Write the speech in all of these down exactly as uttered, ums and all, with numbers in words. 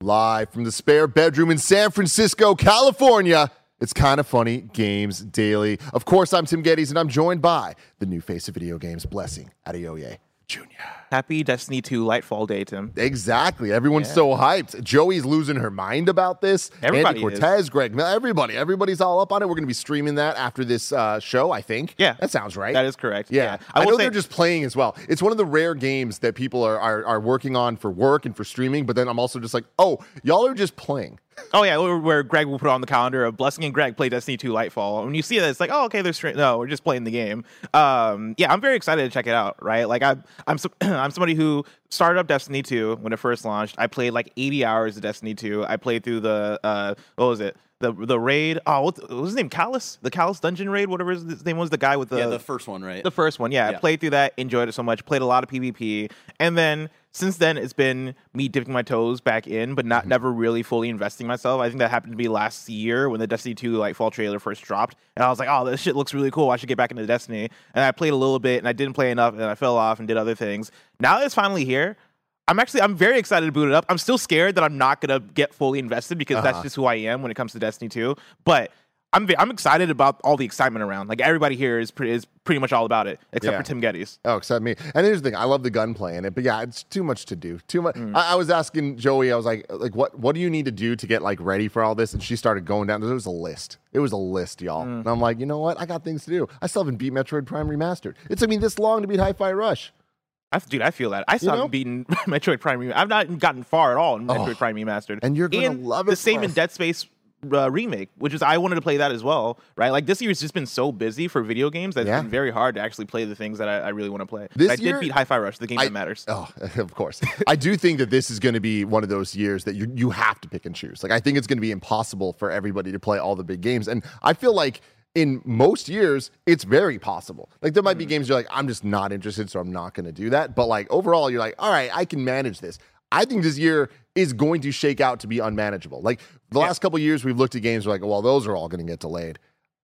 Live from the spare bedroom in San Francisco, California, it's Kinda Funny Games Daily. Of course, I'm Tim Geddes, and I'm joined by the new face of video games, Blessing Adeoye Junior Happy Destiny two Lightfall Day, Tim. Exactly. Everyone's Yeah. so hyped. Joey's losing her mind about this. Everybody Andy Cortez, Greg, everybody. Everybody's all up on it. We're going to be streaming that after this uh, show, I think. Yeah. That sounds right. That is correct. Yeah. Yeah. I, I know will say- they're just playing as well. It's one of the rare games that people are, are, are working on for work and for streaming, but then I'm also just like, oh, y'all are just playing. Oh, yeah, where, where Greg will put on the calendar of Blessing and Greg play Destiny two Lightfall. When you see that, it's like, oh, okay, they're straight. No, we're just playing the game. Um, yeah, I'm very excited to check it out, right? Like, I, I'm so, I'm somebody who started up Destiny two when it first launched. I played like eighty hours of Destiny two. I played through the, uh, what was it? The the raid. Oh, what, what was his name? Callus? The Callus Dungeon raid? Whatever his name was, the guy with the... Yeah, the first one, right? The first one, yeah. Yeah. I played through that, enjoyed it so much, played a lot of PvP, and then since then it's been me dipping my toes back in, but not Mm-hmm. never really fully investing myself. I think that happened to me last year when the Destiny two like fall trailer first dropped, and I was like, oh, this shit looks really cool. I should get back into Destiny. And I played a little bit, and I didn't play enough, and I fell off and did other things. Now that it's finally here, I'm actually I'm very excited to boot it up. I'm still scared that I'm not gonna get fully invested because Uh-huh. that's just who I am when it comes to Destiny two. But I'm ve- I'm excited about all the excitement around. Like everybody here is pretty is pretty much all about it, except Yeah. for Tim Geddes. Oh, except me. And here's the thing: I love the gunplay in it, but yeah, it's too much to do. Too much. Mm. I, I was asking Joey, I was like, like, what, what do you need to do to get like ready for all this? And she started going down. There was a list. It was a list, y'all. Mm. And I'm like, you know what? I got things to do. I still haven't beat Metroid Prime Remastered. It took me this long to beat Hi-Fi Rush. I, dude, I feel that. I still You know? haven't beaten Metroid Prime. Rem- I've not gotten far at all in Metroid Oh. Prime Remastered. And you're gonna love it The same for- in Dead Space uh, Remake, which is I wanted to play that as well, right? Like this year's just been so busy for video games that it's Yeah. been very hard to actually play the things that I, I really want to play. This I year- did beat Hi-Fi Rush, the game I- that matters. Oh, of course. I do think that this is going to be one of those years that you you have to pick and choose. Like I think it's going to be impossible for everybody to play all the big games, and I feel like in most years it's very possible. Like there might be games you're like, I'm just not interested, so I'm not going to do that. But like overall, you're like, all right, I can manage this. I think this year is going to shake out to be unmanageable. Like the Yeah. last couple of years, we've looked at games we're like, well, those are all going to get delayed.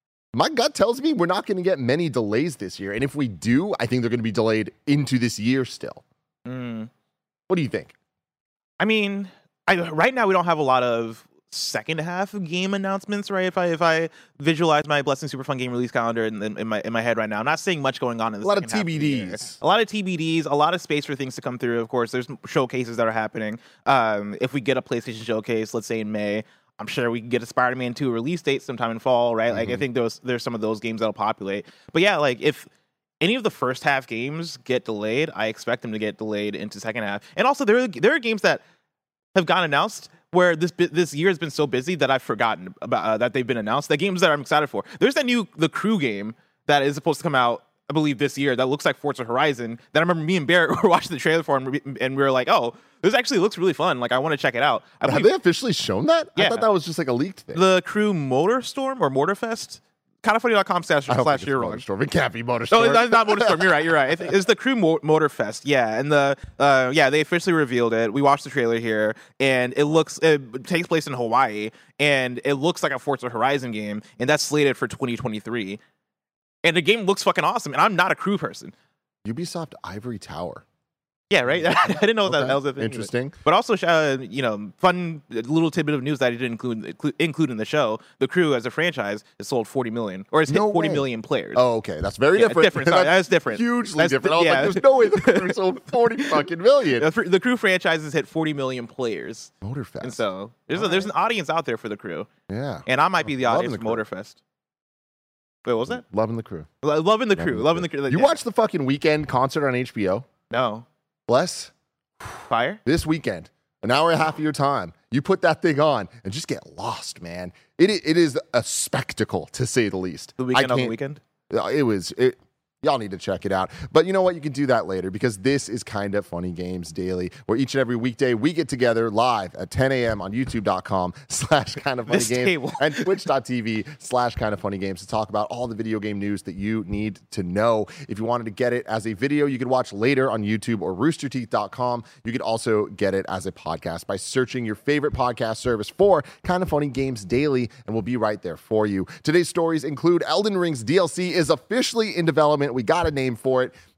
My gut tells me we're not going to get many delays this year, and if we do, I think they're going to be delayed into this year still. Mm. What do you think? I mean, I, right now we don't have a lot of second half game announcements, right? If I if I visualize my Blessing Super Fun Game release calendar in, in, in my in my head right now, I'm not seeing much going on in the A lot of second half T B the year. Ds. A lot of T B Ds, a lot of space for things to come through. Of course, there's showcases that are happening. Um, if we get a PlayStation showcase, let's say in May, I'm sure we can get a Spider-Man two release date sometime in fall, right? Like I Mhm. think there's there's some of those games that'll populate. But yeah, like if any of the first half games get delayed, I expect them to get delayed into second half. And also there are, there are games that have gotten announced where this bi- this year has been so busy that I've forgotten about uh, that they've been announced. The games that I'm excited for. There's that new The Crew game that is supposed to come out, I believe, this year. That looks like Forza Horizon. That I remember me and Barrett were watching the trailer for, and we, and we were like, "Oh, this actually looks really fun. Like, I want to check it out." I Have believe they officially shown that? I Yeah. thought that was just like a leaked thing. The Crew Motorstorm or Motorfest. Kindafunny.com slash I don't slash think it's you're wrong. Motorstorm. It can't be No, Motorstorm. it's not Motorstorm. You're right. You're right. It's the Crew Mo- Motorfest. Yeah, and the uh, yeah, they officially revealed it. We watched the trailer here, and it looks it takes place in Hawaii, and it looks like a Forza Horizon game, and that's slated for twenty twenty-three. And the game looks fucking awesome, and I'm not a Crew person. Ubisoft Ivory Tower. Yeah, right. I didn't know that, Okay. that was a thing. Interesting. But also, uh, you know, fun little tidbit of news that I didn't include include- include in the show. The Crew, as a franchise, has sold forty million, or has No hit forty way. million players. Oh, okay. That's very Yeah, different. different. Sorry, that's different. Hugely That's different. di- I was yeah. like, there's no way the Crew sold forty fucking million. The, fr- the Crew franchise has hit forty million players, Motorfest. and so there's a, All there's right. an audience out there for the Crew, yeah. and I might be the Loving audience the for Crew. Motorfest. Wait, what was that? Loving the Crew. Lo- Loving the Crew. Loving the Crew. You Yeah. watched the fucking weekend concert on H B O? No Bless. Fire? This weekend, an hour and a half of your time, you put that thing on and just get lost, man. It i- it is a spectacle, to say the least. The I weekend on the can't- weekend. It was it. Y'all need to check it out. But you know what? You can do that later because this is Kinda Funny Games Daily, where each and every weekday we get together live at ten a.m. on youtube.com slash Kinda Funny This Games table. and twitch.tv slash Kinda Funny Games to talk about all the video game news that you need to know. If you wanted to get it as a video, you could watch later on YouTube or rooster teeth dot com. You could also get it as a podcast by searching your favorite podcast service for Kinda Funny Games Daily, and we'll be right there for you. Today's stories include Elden Ring's D L C is officially in development. We got a name for it.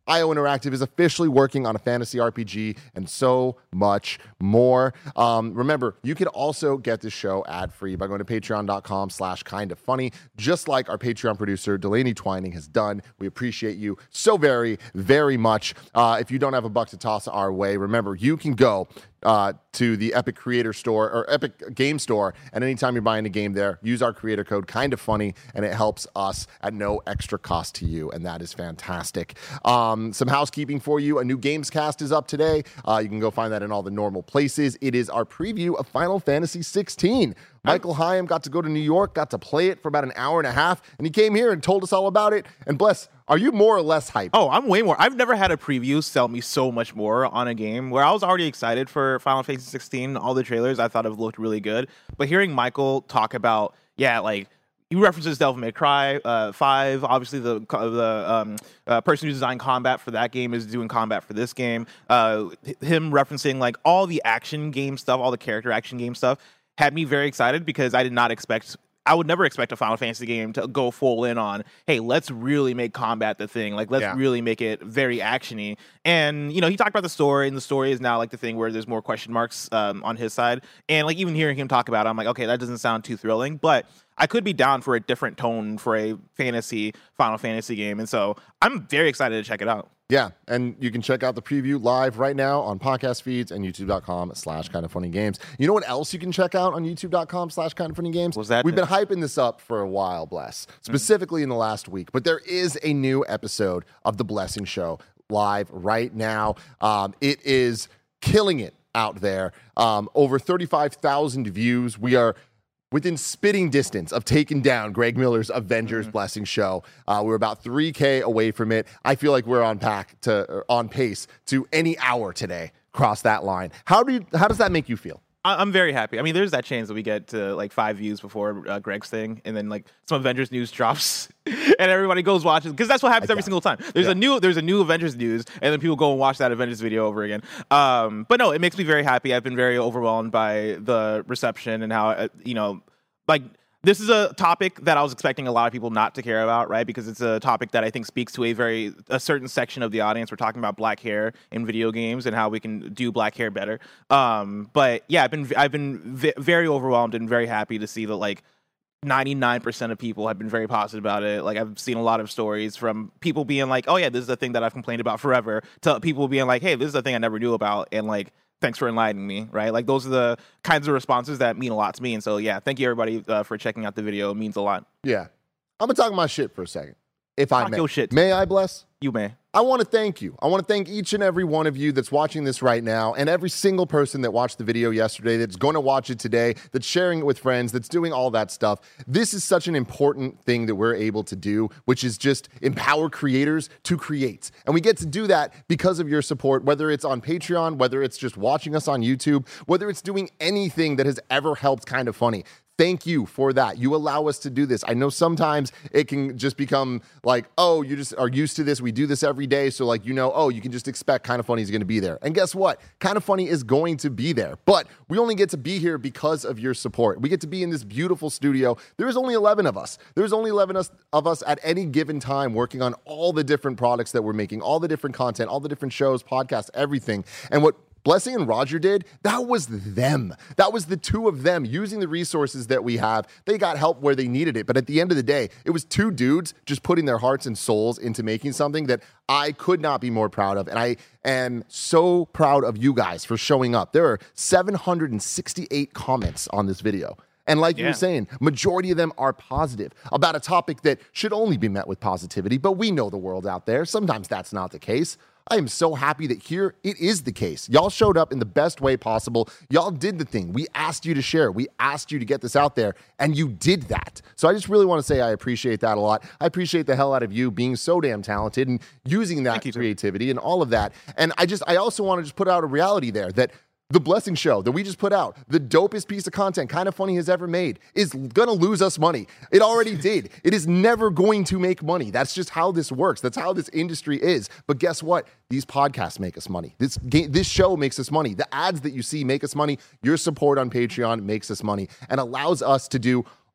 I O Interactive is officially working on a fantasy R P G and so much more. Um, remember, you can also get this show ad-free by going to patreon.com slash kind of funny, just like our Patreon producer, Delaney Twining, has done. We appreciate you so very, very much. Uh, if you don't have a buck to toss our way, remember, you can go uh, to the Epic Creator Store or Epic Game Store, and anytime you're buying a game there, use our creator code kind of funny, and it helps us at no extra cost to you, and that is fantastic. Um, some housekeeping for you. A new Gamescast is up today. Uh, you can go find that in all the normal places. It is our preview of Final Fantasy sixteen. Michael Hyam got to go to New York, got to play it for about an hour and a half, and he came here and told us all about it. And bless, are you more or less hyped? Oh, I'm way more. I've never had a preview sell me so much more on a game where I was already excited for Final Fantasy sixteen. All the trailers I thought have looked really good. But hearing Michael talk about, yeah, like, he references Devil May Cry uh, five. Obviously, the the um, uh, person who designed combat for that game is doing combat for this game. Uh, him referencing, like, all the action game stuff, all the character action game stuff, had me very excited because I did not expect, I would never expect a Final Fantasy game to go full in on, hey, let's really make combat the thing. Like, let's Yeah. really make it very actiony. And, you know, he talked about the story, and the story is now like the thing where there's more question marks um, on his side. And, like, even hearing him talk about it, I'm like, okay, that doesn't sound too thrilling. But I could be down for a different tone for a fantasy Final Fantasy game. And so I'm very excited to check it out. Yeah, and you can check out the preview live right now on podcast feeds and youtube.com slash kind of funny games. You know what else you can check out on youtube.com slash kind of funny games? What's that? We've been hyping this up for a while, Bless, specifically mm-hmm. in the last week, but there is a new episode of The Blessing Show live right now. Um, it is killing it out there. Um, over thirty-five thousand views. We are within spitting distance of taking down Greg Miller's Avengers mm-hmm. Blessing Show. Uh, we're about three K away from it. I feel like we're on pack to or on pace to any hour today cross that line. How do you, how does that make you feel? I'm very happy. I mean, there's that chance that we get to like five views before uh, Greg's thing, and then like some Avengers news drops, and everybody goes watches because that's what happens every single time. There's yeah. a new there's a new Avengers news, and then people go and watch that Avengers video over again. Um, but no, it makes me very happy. I've been very overwhelmed by the reception and how uh, you know, like. This is a topic that I was expecting a lot of people not to care about, right? Because it's a topic that I think speaks to a very a certain section of the audience. We're talking about black hair in video games and how we can do black hair better. Um, but yeah, I've been I've been v- very overwhelmed and very happy to see that like ninety-nine percent of people have been very positive about it. Like I've seen a lot of stories from people being like, "Oh yeah, this is the thing that I've complained about forever," to people being like, "Hey, this is the thing I never knew about," and like, thanks for enlightening me, right? Like, those are the kinds of responses that mean a lot to me. And so, yeah, thank you, everybody, uh, for checking out the video. It means a lot. Yeah. I'm going to talk my shit for a second, if I Talk may. your shit. May I, Bless? You may. I want to thank you. I want to thank each and every one of you that's watching this right now, and every single person that watched the video yesterday, that's going to watch it today, that's sharing it with friends, that's doing all that stuff. This is such an important thing that we're able to do, which is just empower creators to create. And we get to do that because of your support, whether it's on Patreon, whether it's just watching us on YouTube, whether it's doing anything that has ever helped Kind of Funny. Thank you for that. You allow us to do this. I know sometimes it can just become like, oh, you just are used to this. We do this every day. So like, you know, oh, you can just expect Kind of Funny is going to be there. And guess what? Kind of Funny is going to be there. But we only get to be here because of your support. We get to be in this beautiful studio. There's only eleven of us. There's only eleven of us at any given time working on all the different products that we're making, all the different content, all the different shows, podcasts, everything. And what Blessing and Roger did, that was them. That was the two of them using the resources that we have. They got help where they needed it. But at the end of the day, it was two dudes just putting their hearts and souls into making something that I could not be more proud of. And I am so proud of you guys for showing up. There are seven hundred sixty-eight comments on this video. And like yeah. you were saying, majority of them are positive about a topic that should only be met with positivity. But we know the world out there. Sometimes that's not the case. I am so happy that here it is the case. Y'all showed up in the best way possible. Y'all did the thing. We asked you to share. We asked you to get this out there, and you did that. So I just really want to say I appreciate that a lot. I appreciate the hell out of you being so damn talented and using that creativity and all of that. And I just, I also want to just put out a reality there that The Blessing Show that we just put out, the dopest piece of content Kind of Funny has ever made, is going to lose us money. It already did. It is never going to make money. That's just how this works. That's how this industry is. But guess what? These podcasts make us money. This game, this show makes us money. The ads that you see make us money. Your support on Patreon makes us money and allows us to do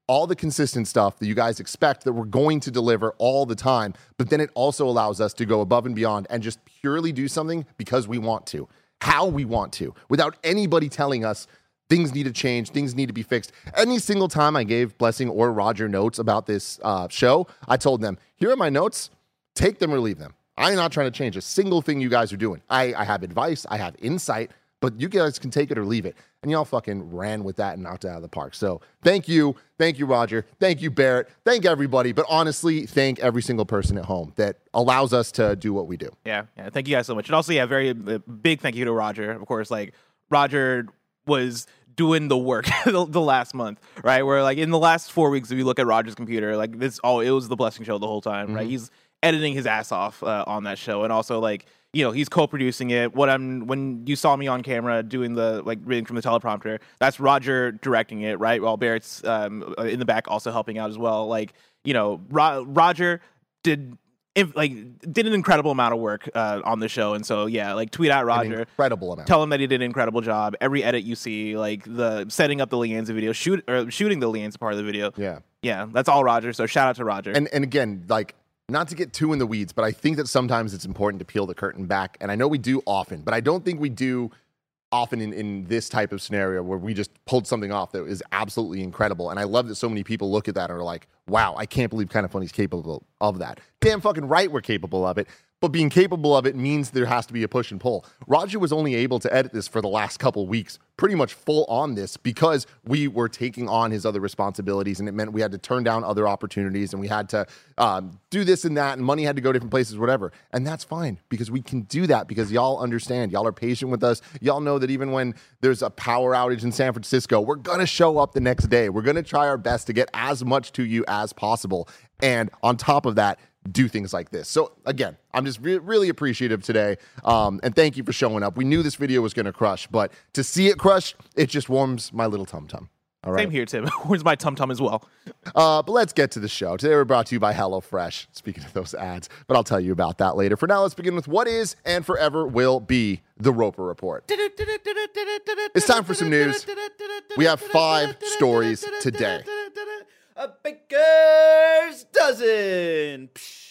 all the consistent stuff that you guys expect that we're going to deliver all the time, but then it also allows us to go above and beyond and just purely do something because we want to, how we want to, without anybody telling us things need to change, things need to be fixed. Any single time I gave Blessing or Roger notes about this uh, show, I told them, here are my notes, take them or leave them. I'm not trying to change a single thing you guys are doing. I, I have advice, I have insight, but you guys can take it or leave it. And y'all fucking ran with that and knocked it out of the park. So thank you. Thank you, Roger. Thank you, Barrett. Thank everybody. But honestly, thank every single person at home that allows us to do what we do. Yeah. Yeah. Thank you guys so much. And also, yeah, very uh, big thank you to Roger. Of course, like Roger was doing the work the, the last month, right? Where like in the last four weeks, if you look at Roger's computer, like this, oh, it was the Blessing Show the whole time, mm-hmm. right? He's editing his ass off uh, on that show. And also like, you know, he's co-producing it. What I'm when you saw me on camera doing the like reading from the teleprompter, that's Roger directing it, right? While Barrett's um, in the back also helping out as well. Like, you know, Ro- Roger did if, like did an incredible amount of work uh, on the show, and so yeah, like tweet at Roger, an incredible amount. Tell him that he did an incredible job. Every edit you see, like the setting up the Lianza video, shoot or shooting the Lianza part of the video. Yeah, yeah, that's all Roger. So shout out to Roger. And and again, like. Not to get too in the weeds, but I think that sometimes it's important to peel the curtain back. And I know we do often, but I don't think we do often in, in this type of scenario where we just pulled something off that is absolutely incredible. And I love that so many people look at that and are like, wow, I can't believe Kind of Funny's capable of that. Damn fucking right we're capable of it. But being capable of it means there has to be a push and pull. Roger was only able to edit this for the last couple weeks, pretty much full on this, because we were taking on his other responsibilities, and it meant we had to turn down other opportunities, and we had to um, do this and that, and money had to go different places, whatever. And that's fine, because we can do that, because y'all understand. Y'all are patient with us. Y'all know that even when there's a power outage in San Francisco, we're going to show up the next day. We're going to try our best to get as much to you as possible. And on top of that, do things like this. So again, I'm just re- really appreciative today. Um, and thank you for showing up. We knew this video was going to crush, but to see it crush, it just warms my little tum-tum. All right. Same here, Tim. Warms my tum-tum as well. Uh, but let's get to the show. Today we're brought to you by HelloFresh. Speaking of those ads, but I'll tell you about that later. For now, let's begin with what is and forever will be the Roper Report. It's time for some news. We have five stories today. A baker's dozen.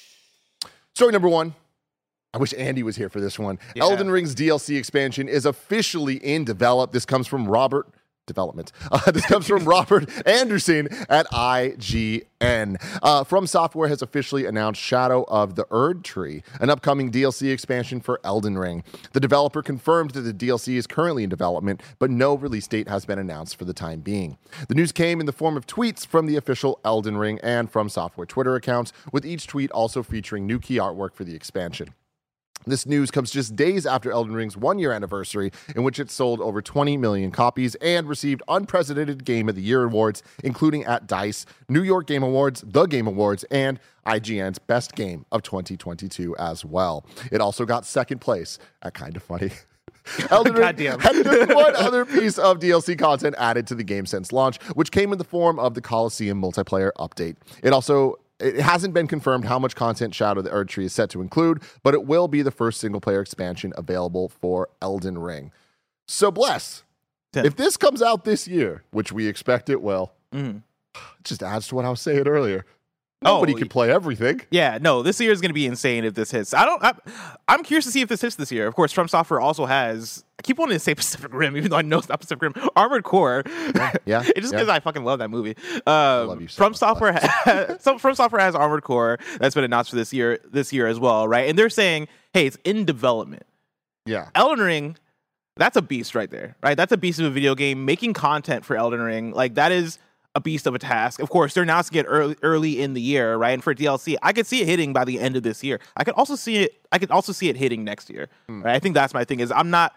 Story number one. I wish Andy was here for this one. Yeah. Elden Ring's D L C expansion is officially in develop. This comes from Robert Development. Uh, this comes from Robert Anderson at I G N. Uh, From Software has officially announced Shadow of the Erdtree, an upcoming D L C expansion for Elden Ring. The developer confirmed that the D L C is currently in development, but no release date has been announced for the time being. The news came in the form of tweets from the official Elden Ring and From Software Twitter accounts, with each tweet also featuring new key artwork for the expansion. This news comes just days after Elden Ring's one-year anniversary, in which it sold over twenty million copies and received unprecedented Game of the Year awards, including at DICE, New York Game Awards, The Game Awards, and I G N's Best Game of twenty twenty-two as well. It also got second place at Kind of Funny. Elden Ring had just one other piece of D L C content added to the game since launch, which came in the form of the Coliseum multiplayer update. It also It hasn't been confirmed how much content Shadow of the Erdtree is set to include, but it will be the first single-player expansion available for Elden Ring. So, Bless, Ten. If this comes out this year, which we expect it will, mm-hmm. it just adds to what I was saying earlier. Nobody oh, can play everything. Yeah, no, this year is going to be insane if this hits. I don't. I, I'm curious to see if this hits this year. Of course, From Software also has. I keep wanting to say Pacific Rim, even though I know it's not Pacific Rim. Armored Core. Yeah, yeah it's just because yeah. I fucking love that movie. Um, I love you so From much. Software, has, so From Software has Armored Core that's been announced for this year. This year as well, right? And they're saying, hey, it's in development. Yeah, Elden Ring. That's a beast right there, right? That's a beast of a video game. Making content for Elden Ring, like that is a beast of a task. Of course, they're announcing it early, early in the year, right? And for D L C, I could see it hitting by the end of this year. I could also see it. I could also see it hitting next year. Mm. Right? I think that's my thing. Is I'm not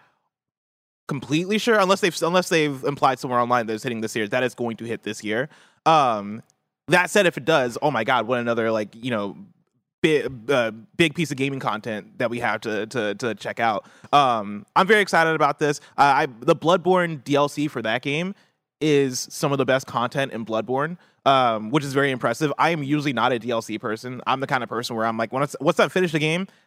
completely sure unless they've unless they've implied somewhere online that it's hitting this year that it's going to hit this year. Um, that said, if it does, oh my god, what another like you know. Big, uh, big piece of gaming content that we have to to to check out. Um, I'm very excited about this. Uh, I the Bloodborne D L C for that game is some of the best content in Bloodborne, um, which is very impressive. I am usually not a D L C person. I'm the kind of person where I'm like, once once I finish the game,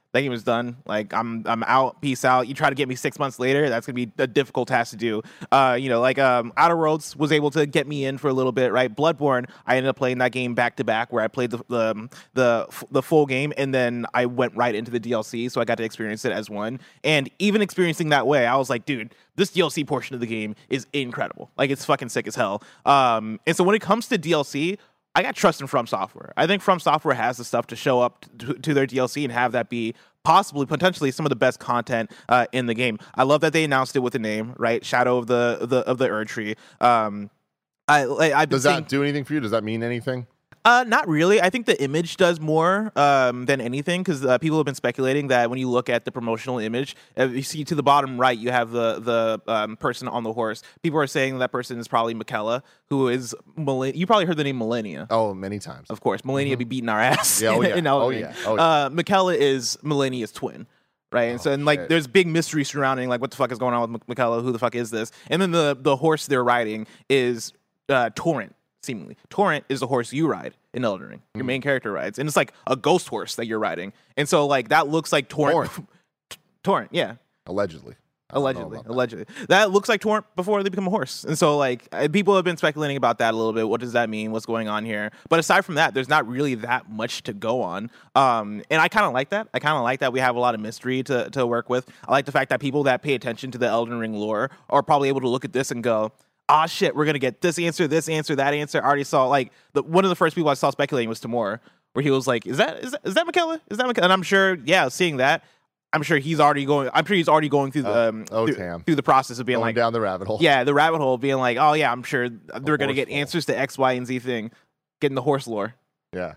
That game is done. Like I'm, I'm out. Peace out. You try to get me six months later, that's gonna be a difficult task to do. Uh, you know, like um, Outer Worlds was able to get me in for a little bit, right? Bloodborne, I ended up playing that game back to back, where I played the the the, the full game, and then I went right into the D L C, so I got to experience it as one. And even experiencing that way, I was like, dude, this D L C portion of the game is incredible. Like it's fucking sick as hell. Um, and so when it comes to D L C, I got trust in From Software. I think From Software has the stuff to show up to, to their D L C and have that be possibly, potentially, some of the best content uh, in the game. I love that they announced it with a name, right? Shadow of the the of the Erdtree. Um, I, I Does that do anything for you? Does that mean anything? Uh, not really. I think the image does more um, than anything, because uh, people have been speculating that when you look at the promotional image, uh, you see to the bottom right, you have the the um, person on the horse. People are saying that person is probably Miquella, who is Millen- you probably heard the name Millennia. Oh, many times. Of course, Millennia mm-hmm. be beating our ass. Yeah, oh, yeah. in oh, yeah. Oh, yeah. Uh, Miquella is Millennia's twin. Right, and oh, so and like shit. there's big mystery surrounding like what the fuck is going on with Miquella? Who the fuck is this? And then the the horse they're riding is uh, Torrent. Seemingly, Torrent is the horse you ride in Elden Ring. Your mm. main character rides, and it's like a ghost horse that you're riding. And so, like that looks like Torrent. Torrent, Torrent yeah, allegedly, allegedly, allegedly. That. that looks like Torrent before they become a horse. And so, like people have been speculating about that a little bit. What does that mean? What's going on here? But aside from that, there's not really that much to go on. Um, and I kind of like that. I kind of like that we have a lot of mystery to to work with. I like the fact that people that pay attention to the Elden Ring lore are probably able to look at this and go, ah, shit, we're going to get this answer, this answer, that answer. I already saw, like, the, one of the first people I saw speculating was Tamora, where he was like, is that is that, is that Miquella? Is that Miquella? And I'm sure, yeah, seeing that, I'm sure he's already going, I'm sure he's already going through the, um, oh, through, damn. through the process of being Going like, down the rabbit hole. Yeah, the rabbit hole, being like, oh, yeah, I'm sure they're going to get hole. answers to X, Y, and Z thing, getting the horse lore. Yeah.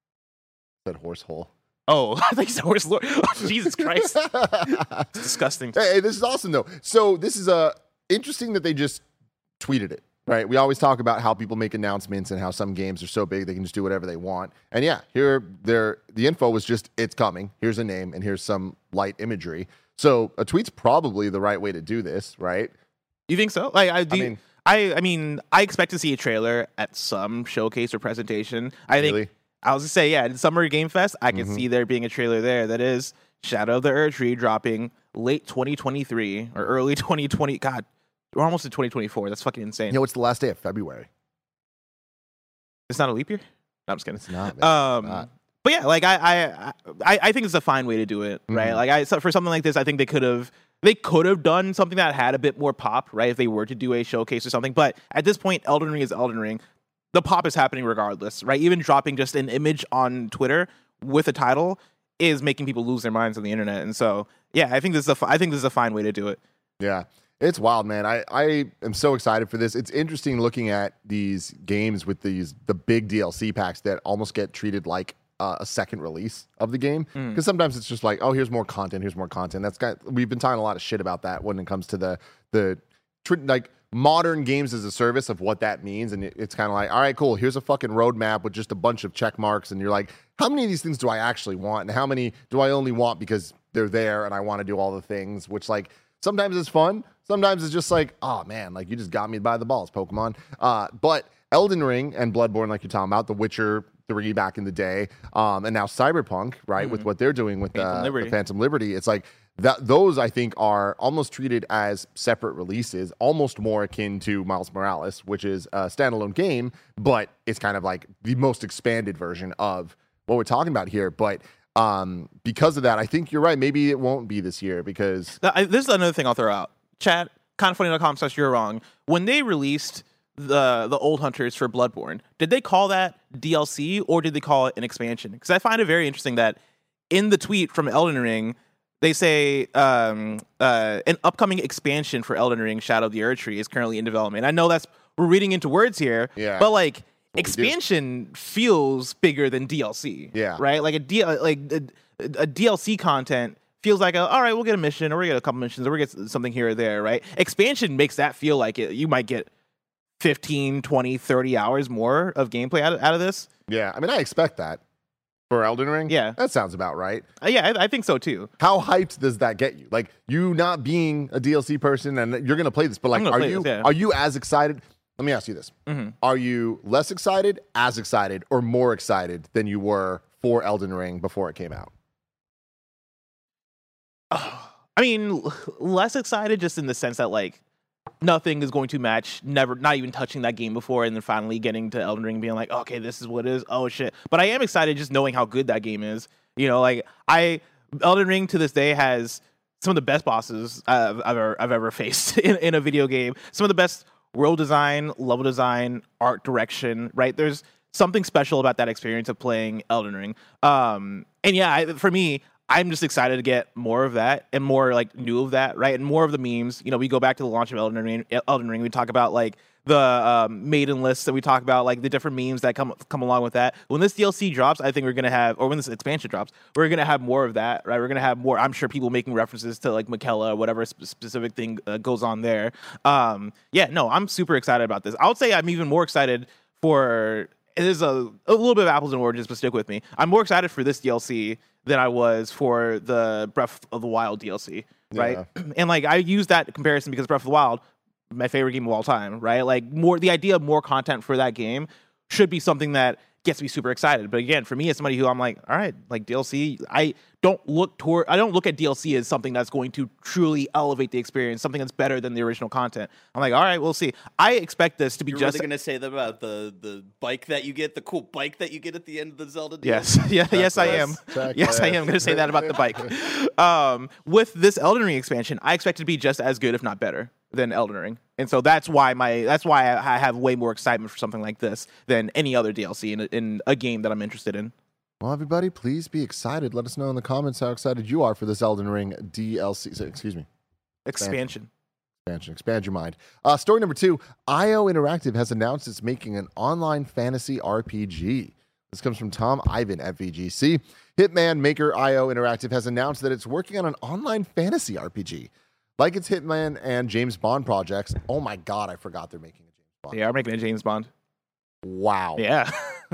Said horse hole. Oh, I think it's horse lore. Oh, Jesus Christ. It's disgusting. Hey, this is awesome, though. So this is uh, interesting that they just tweeted it. Right, we always talk about how people make announcements and how some games are so big they can just do whatever they want. And yeah, here, there, the info was just it's coming. Here's a name and here's some light imagery. So a tweet's probably the right way to do this, right? You think so? Like, I, do I you, mean, I, I mean, I expect to see a trailer at some showcase or presentation. I think really? I was to say, yeah, in Summer Game Fest, I can Mhm. see there being a trailer there that is Shadow of the Erdtree dropping late twenty twenty-three or early twenty twenty. God. We're almost in twenty twenty-four. That's fucking insane. You know, it's the last day of February. It's not a leap year? No, I'm just kidding. It's not. Man. Um, It's not. But yeah, like I, I, I, I think it's a fine way to do it, right? Mhm. Like I, so for something like this, I think they could have, they could have done something that had a bit more pop, right? If they were to do a showcase or something. But at this point, Elden Ring is Elden Ring. The pop is happening regardless, right? Even dropping just an image on Twitter with a title is making people lose their minds on the internet. And so, yeah, I think this is a, I think this is a fine way to do it. Yeah. It's wild, man. I, I am so excited for this. It's interesting looking at these games with these the big D L C packs that almost get treated like uh, a second release of the game. Because Mm. sometimes it's just like, oh, here's more content, here's more content. That's got we've been talking a lot of shit about that when it comes to the the tr- like modern games as a service of what that means. And it, it's kind of like, all right, cool. Here's a fucking roadmap with just a bunch of check marks, and you're like, how many of these things do I actually want, and how many do I only want because they're there and I want to do all the things? Which like sometimes it's fun. Sometimes it's just like, oh man, like you just got me by the balls, Pokemon. Uh, but Elden Ring and Bloodborne, like you're talking about, The Witcher three back in the day, um, and now Cyberpunk, right, Mhm. with what they're doing with Phantom uh, Liberty. the Phantom Liberty. It's like that. Those I think are almost treated as separate releases, almost more akin to Miles Morales, which is a standalone game, but it's kind of like the most expanded version of what we're talking about here. But um, because of that, I think you're right. Maybe it won't be this year because Th- I- This is another thing I'll throw out. Chat, kindfunny dot com slash you're wrong. When they released the the old hunters for Bloodborne, did they call that D L C or did they call it an expansion? Because I find it very interesting that in the tweet from Elden Ring, they say um, uh, an upcoming expansion for Elden Ring Shadow of the Erdtree is currently in development. I know that's we're reading into words here, Yeah. but like we do. expansion feels bigger than D L C. Yeah. Right? Like a D like a, a D L C content feels like, a, all right, we'll get a mission, or we get a couple missions, or we get something here or there, right? Expansion makes that feel like it. You might get fifteen, twenty, thirty hours more of gameplay out of, out of this. yeah, I mean, I expect that for Elden Ring. Yeah. That sounds about right. Uh, yeah, I, I think so too. How hyped does that get you? Like you not being a D L C person and you're gonna play this, but like, I'm gonna are play you this, yeah. are you as excited? Let me ask you this: Mhm. Are you less excited, as excited, or more excited than you were for Elden Ring before it came out? I mean, l- less excited just in the sense that like nothing is going to match, never, not even touching that game before, and then finally getting to Elden Ring, being like, okay, this is what it is. Oh shit! But I am excited just knowing how good that game is. You know, like I Elden Ring to this day has some of the best bosses I've, I've ever I've ever faced in, in a video game. Some of the best world design, level design, art direction. Right? There's something special about that experience of playing Elden Ring. Um, and yeah, I, for me, I'm just excited to get more of that and more like new of that, right? And more of the memes. You know, we go back to the launch of Elden Ring. Elden Ring. We talk about like the um, maiden lists, and we talk about like the different memes that come come along with that. When this D L C drops, I think we're gonna have, or when this expansion drops, we're gonna have more of that, right? We're gonna have more. I'm sure people making references to like Michaela, whatever sp- specific thing uh, goes on there. Um, yeah, no, I'm super excited about this. I would say I'm even more excited for. It is a, a little bit of apples and oranges, but stick with me. I'm more excited for this D L C than I was for the Breath of the Wild D L C, right? Yeah. And like I use that comparison because Breath of the Wild, my favorite game of all time, right? Like more the idea of more content for that game should be something that gets me super excited. But again, for me as somebody who I'm like, all right, like D L C, I don't look toward I don't look at D L C as something that's going to truly elevate the experience, something that's better than the original content. I'm like, all right, we'll see. I expect this to be You're just really gonna say that about the the bike that you get, the cool bike that you get at the end of the Zelda D L Yes, C? yeah, yes, I Checklist. am. Checklist. Yes, I am going to say that about the bike. Um, with this Elden Ring expansion, I expect it to be just as good, if not better, than Elden Ring, and so that's why my that's why I have way more excitement for something like this than any other D L C in a, in a game that I'm interested in. Well, everybody, please be excited. Let us know in the comments how excited you are for this Elden Ring D L C. Excuse me. Expansion. Expansion. Expand your mind. Uh, story number two. I O Interactive has announced it's making an online fantasy R P G. This comes from Tom Ivan at V G C. Hitman maker I O Interactive has announced that it's working on an online fantasy R P G. Like its Hitman and James Bond projects. Oh my God, I forgot they're making a James Bond. They are making a James Bond. Wow. Yeah.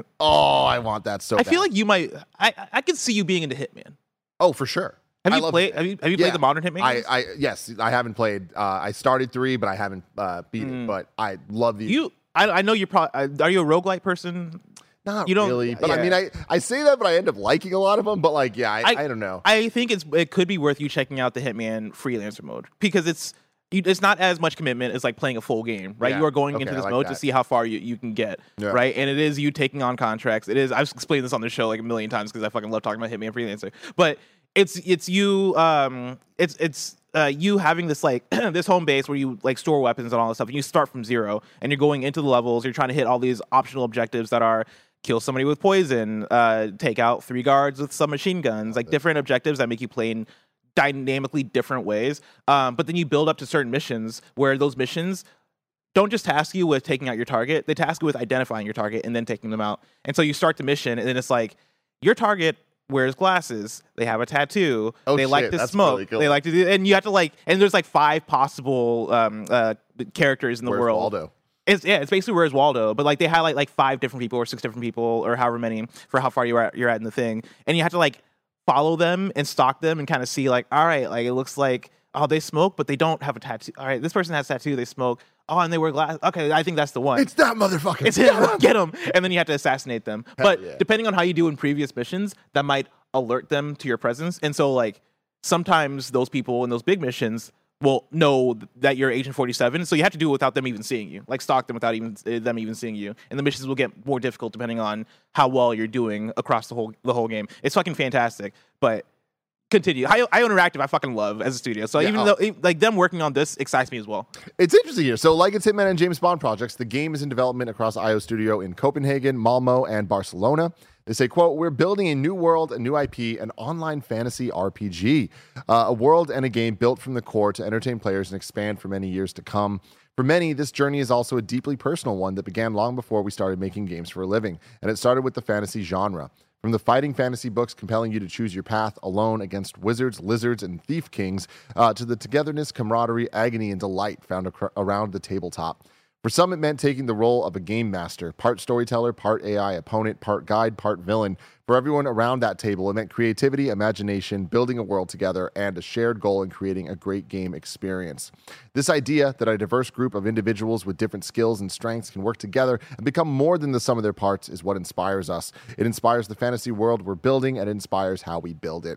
Oh, I want that so I bad. feel like you might. I I could see you being into Hitman. Oh, for sure. Have I you love played? Hitman. Have you have you Yeah. played the modern Hitman? I, games? I yes, I haven't played. Uh, I started three, but I haven't uh, beat it. Mm. But I love the. you. I, I know you're probably. Are you a roguelite person? Not you don't- really, but I yeah. mean, I, I say that, but I end up liking a lot of them. But like, yeah, I, I, I- don't know. I think it's it could be worth you checking out the Hitman freelancer mode because it's you, it's not as much commitment as like playing a full game, right? Yeah. You are going Okay, into I this like mode that. to see how far you, you can get, Yeah. right? And it is you taking on contracts. It is I've explained this on the show like a million times because I fucking love talking about Hitman freelancer. But it's it's you um it's it's uh, you having this like this home base where you like store weapons and all this stuff, and you start from zero, and you're going into the levels. You're trying to hit all these optional objectives that are kill somebody with poison, uh, take out three guards with submachine guns, like different objectives that make you play in dynamically different ways. Um, but then you build up to certain missions where those missions don't just task you with taking out your target, they task you with identifying your target and then taking them out. And so you start the mission, and then it's like your target wears glasses, they have a tattoo, Oh, they like shit, to that's smoke, really cool. they like to do, and you have to like, and there's like five possible um, uh, characters in the Where's world. Waldo? It's yeah, it's basically Where's Waldo, but like they highlight like five different people or six different people or however many for how far you're at, you're at in the thing, and you have to like follow them and stalk them and kind of see like, all right, like it looks like oh they smoke but they don't have a tattoo. All right, this person has a tattoo, they smoke. Oh, and they wear glasses. Okay, I think that's the one. It's that motherfucker. It's him. Get him. And then you have to assassinate them. But yeah. depending on how you do in previous missions, that might alert them to your presence. And so like sometimes those people in those big missions will know that you're Agent forty-seven, so you have to do it without them even seeing you. Like stalk them without even uh, them even seeing you, and the missions will get more difficult depending on how well you're doing across the whole the whole game. It's fucking fantastic. But continue. I, I Interactive, I fucking love as a studio. So Yeah, even oh. though like them working on this excites me as well. It's interesting here. So, like its Hitman and James Bond projects, the game is in development across I O Studio in Copenhagen, Malmo, and Barcelona. They say, quote, we're building a new world, a new I P, an online fantasy R P G, uh, a world and a game built from the core to entertain players and expand for many years to come. For many, this journey is also a deeply personal one that began long before we started making games for a living, and it started with the fantasy genre. From the fighting fantasy books compelling you to choose your path alone against wizards, lizards, and thief kings, uh, to the togetherness, camaraderie, agony, and delight found ac- around the tabletop. For some, it meant taking the role of a game master, part storyteller, part A I opponent, part guide, part villain. For everyone around that table, it meant creativity, imagination, building a world together, and a shared goal in creating a great game experience. This idea that a diverse group of individuals with different skills and strengths can work together and become more than the sum of their parts is what inspires us. It inspires the fantasy world we're building and it inspires how we build it.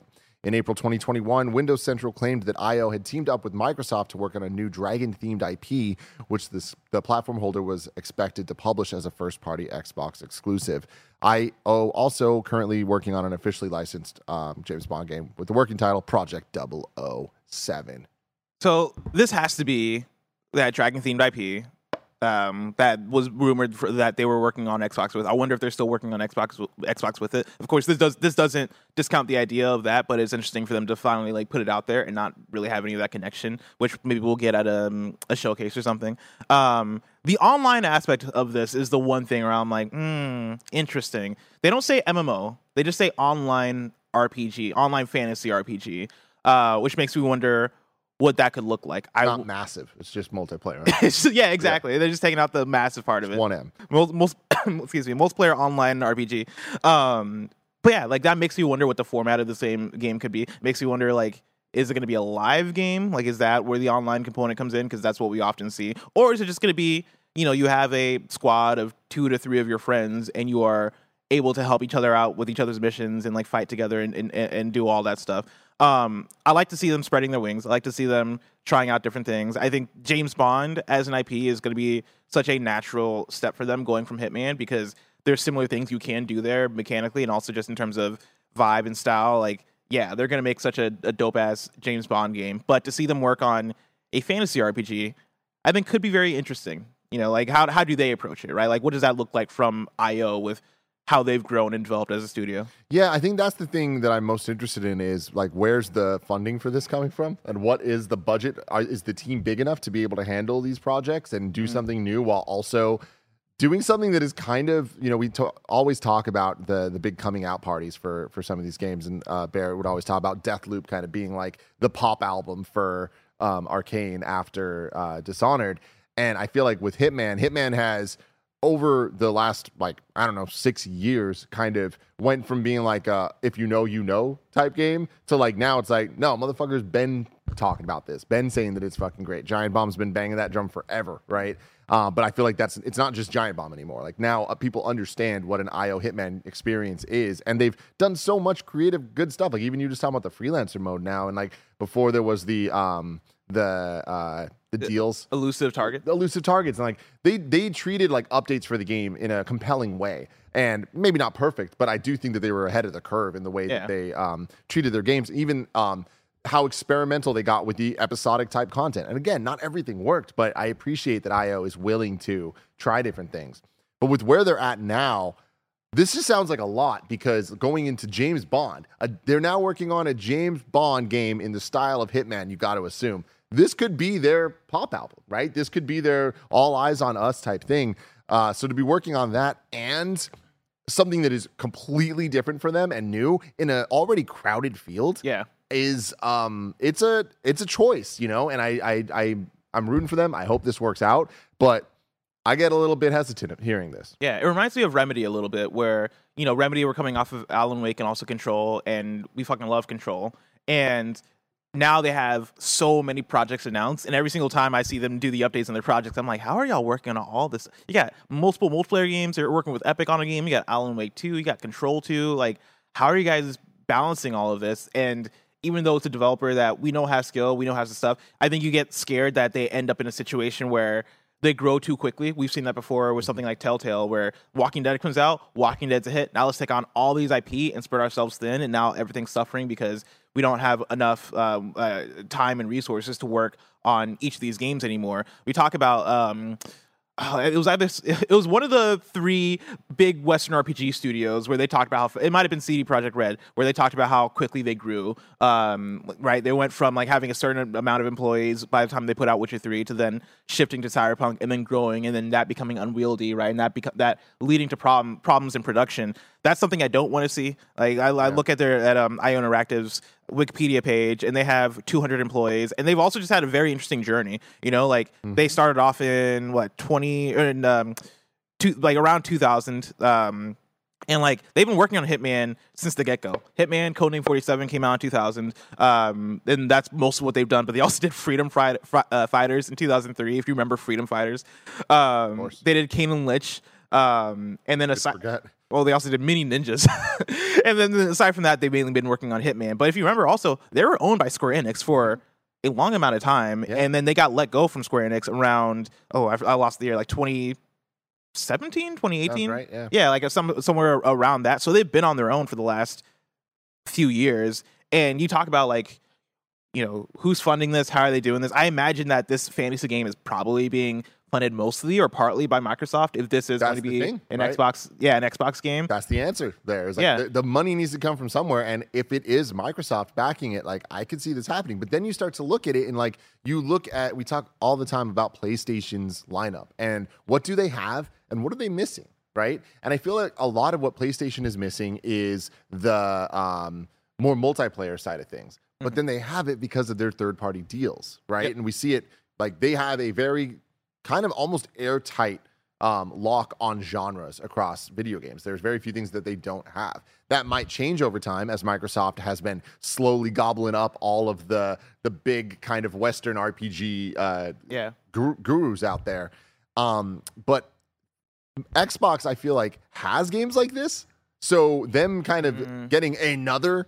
In April twenty twenty-one, Windows Central claimed that I O had teamed up with Microsoft to work on a new Dragon-themed I P, which this, the platform holder was expected to publish as a first-party Xbox exclusive. I O also currently working on an officially licensed um, James Bond game with the working title Project double oh seven. So this has to be that Dragon-themed I P um, that was rumored for, that they were working on Xbox with. I wonder if they're still working on Xbox Xbox with it. Of course, this does this doesn't discount the idea of that, but it's interesting for them to finally like put it out there and not really have any of that connection, which maybe we'll get at a, um, a showcase or something. Um, the online aspect of this is the one thing where I'm like, hmm, interesting. They don't say M M O; they just say online R P G, online fantasy R P G, uh, which makes me wonder what that could look like. Not I, massive. It's just multiplayer. it's just, yeah, exactly. Yeah. They're just taking out the massive part of it. one M. Most, most excuse me, multiplayer online R P G. Um, but yeah, like that makes you wonder what the format of the same game could be. Makes you wonder, like, is it going to be a live game? Like, is that where the online component comes in? Because that's what we often see. Or is it just going to be, you know, you have a squad of two to three of your friends and you are able to help each other out with each other's missions and like fight together and, and, and do all that stuff. Um, I like to see them spreading their wings. I like to see them trying out different things. I think James Bond as an I P is going to be such a natural step for them going from Hitman because there's similar things you can do there mechanically and also just in terms of vibe and style. Like, yeah, they're going to make such a, a dope-ass James Bond game. But to see them work on a fantasy R P G, I think could be very interesting. You know, like how how do they approach it, right? Like, what does that look like from I O with how they've grown and developed as a studio? Yeah, I think that's the thing that I'm most interested in is like, where's the funding for this coming from? And what is the budget? Are, is the team big enough to be able to handle these projects and do mm-hmm. something new while also doing something that is kind of, you know, we to- always talk about the the big coming out parties for, for some of these games. And uh, Barrett would always talk about Deathloop kind of being like the pop album for um, Arcane after uh, Dishonored. And I feel like with Hitman, Hitman has over the last, like, I don't know, six years kind of went from being like a if you know, you know type game to like now it's like, no, motherfucker's been talking about this. Ben saying that it's fucking great. Giant Bomb's been banging that drum forever, right? Uh, but I feel like that's it's not just Giant Bomb anymore. Like now uh, people understand what an I O Hitman experience is. And they've done so much creative good stuff. Like even you just talking about the freelancer mode now. And like before there was the um the uh the deals, elusive target, elusive targets, and like they they treated like updates for the game in a compelling way, and maybe not perfect, but I do think that they were ahead of the curve in the way yeah. that they um, treated their games, even um, how experimental they got with the episodic type content. And again, not everything worked, but I appreciate that I O is willing to try different things. But with where they're at now, this just sounds like a lot because going into James Bond, a, they're now working on a James Bond game in the style of Hitman. You got to assume. This could be their pop album, right? This could be their all eyes on us type thing. Uh, so to be working on that and something that is completely different for them and new in an already crowded field, yeah, is um, it's a it's a choice, you know. And I I, I I'm rooting for them. I hope this works out, but I get a little bit hesitant hearing this. Yeah, it reminds me of Remedy a little bit, where you know Remedy were coming off of Alan Wake and also Control, and we fucking love Control, and now they have so many projects announced, and every single time I see them do the updates on their projects, I'm like, how are y'all working on all this? You got multiple multiplayer games. You're working with Epic on a game. You got Alan Wake two. You got Control two. Like, how are you guys balancing all of this? And even though it's a developer that we know has skill, we know has the stuff, I think you get scared that they end up in a situation where they grow too quickly. We've seen that before with something like Telltale, where Walking Dead comes out, Walking Dead's a hit. Now let's take on all these I P and spread ourselves thin, and now everything's suffering because we don't have enough um, uh, time and resources to work on each of these games anymore. We talk about um, oh, it was either it was one of the three big Western R P G studios where they talked about how it might have been C D Projekt Red, where they talked about how quickly they grew. Um, right, they went from like having a certain amount of employees by the time they put out Witcher three to then shifting to Cyberpunk and then growing and then that becoming unwieldy, right, and that beca- that leading to problem problems in production. That's something I don't want to see. Like I, yeah. I look at their at um, I O Interactive's Wikipedia page, and they have two hundred employees, and they've also just had a very interesting journey. You know, like mm-hmm. they started off in what twenty or in um, two, like around two thousand, um, and like they've been working on Hitman since the get go. Hitman Codename forty-seven came out in two thousand, um, and that's most of what they've done. But they also did Freedom Fri- Fri- uh, Fighters in two thousand three, if you remember Freedom Fighters. Um, they did Kane and Lich, um, and then aside. well, they also did Mini Ninjas. And then aside from that, they've mainly been working on Hitman. But if you remember, also, they were owned by Square Enix for a long amount of time. Yeah. And then they got let go from Square Enix around, oh, I, I lost the year, like twenty seventeen, twenty eighteen. Sounds right, yeah. Yeah, like some, somewhere around that. So they've been on their own for the last few years. And you talk about, like, you know, who's funding this? How are they doing this? I imagine that this fantasy game is probably being funded mostly or partly by Microsoft. If this is That's going to the be thing, an right? Xbox, yeah, an Xbox game. That's the answer there. It's like Yeah. the, the money needs to come from somewhere. And if it is Microsoft backing it, like I could see this happening. But then you start to look at it and like you look at, we talk all the time about PlayStation's lineup and what do they have and what are they missing, right? And I feel like a lot of what PlayStation is missing is the um, more multiplayer side of things. But Mm-hmm. then they have it because of their third party deals, right? Yep. And we see it like they have a very kind of almost airtight um, lock on genres across video games. There's very few things that they don't have. That might change over time as Microsoft has been slowly gobbling up all of the the big kind of Western R P G uh, Yeah. guru- gurus out there. Um, but Xbox, I feel like, has games like this. So them kind of Mhm. getting another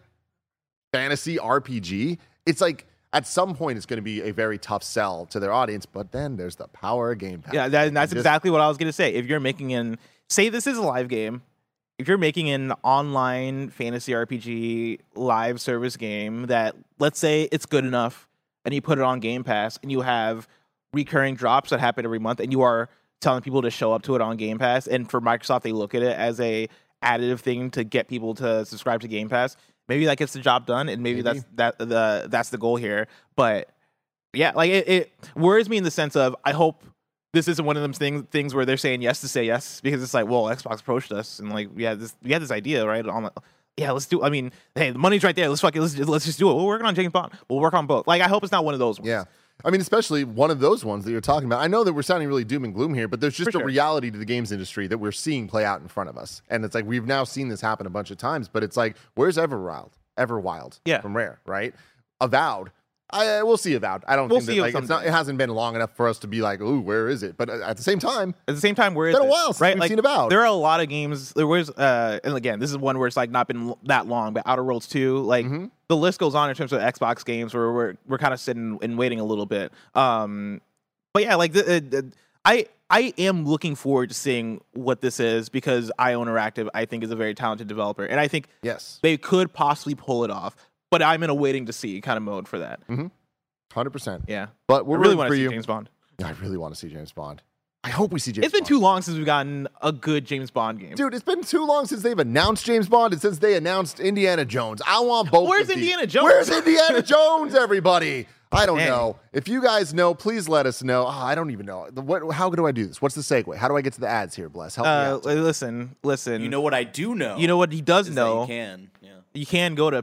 fantasy R P G, it's like at some point it's going to be a very tough sell to their audience. But then there's the power of Game Pass. Yeah, that, that's Just- exactly what I was going to say. If you're making an, say this is a live game, if you're making an online fantasy R P G live service game that, let's say it's good enough and you put it on Game Pass and you have recurring drops that happen every month and you are telling people to show up to it on Game Pass, and for Microsoft, they look at it as a additive thing to get people to subscribe to Game Pass, maybe that gets the job done, and maybe, Maybe. that's that the that's the goal here. But yeah, like it, it worries me in the sense of I hope this isn't one of them things things where they're saying yes to say yes, because it's like, well, Xbox approached us and like we had this we had this idea, right? On the, yeah, let's do. I mean, hey, the money's right there. Let's fuck it. Let's let's just do it. We're working on James Bond. We'll work on both. Like, I hope it's not one of those ones. Yeah. I mean, especially one of those ones that you're talking about. I know that we're sounding really doom and gloom here, but there's just For a sure. reality to the games industry that we're seeing play out in front of us. And it's like we've now seen this happen a bunch of times, but it's like, where's Everwild? Everwild Yeah. from Rare, right? Avowed. I, we'll see Avowed. I don't We'll think see that, it like, it's not, someday. it hasn't been long enough for us to be like, ooh, where is it? But uh, at the same time, At the same time, where is It's been a it? while since right? we've Like, seen Avowed. there are a lot of games. There was, uh, and again, this is one where it's like not been l- that long, but Outer Worlds two, like Mhm. the list goes on in terms of Xbox games where we're we're kind of sitting and waiting a little bit. Um, but yeah, like the, uh, the, I I am looking forward to seeing what this is, because Io Interactive, I think, is a very talented developer, and I think yes, they could possibly pull it off. But I'm in a waiting to see kind of mode for that. one hundred percent. Yeah, But we're I really rooting want for to see you. James Bond. Yeah, I really want to see James Bond. I hope we see James It's been Bond. too long since we've gotten a good James Bond game. Dude, it's been too long since they've announced James Bond and since they announced Indiana Jones. I want both. Where's of these. Indiana Jones? Where's Indiana Jones, everybody? I don't Man. know. If you guys know, please let us know. Oh, I don't even know. The- What? How do I do this? What's the segue? How do I get to the ads here, Bless? Help me Uh, out. listen, listen. You know what I do know? You know what he does is that know? you can. Yeah. You can go to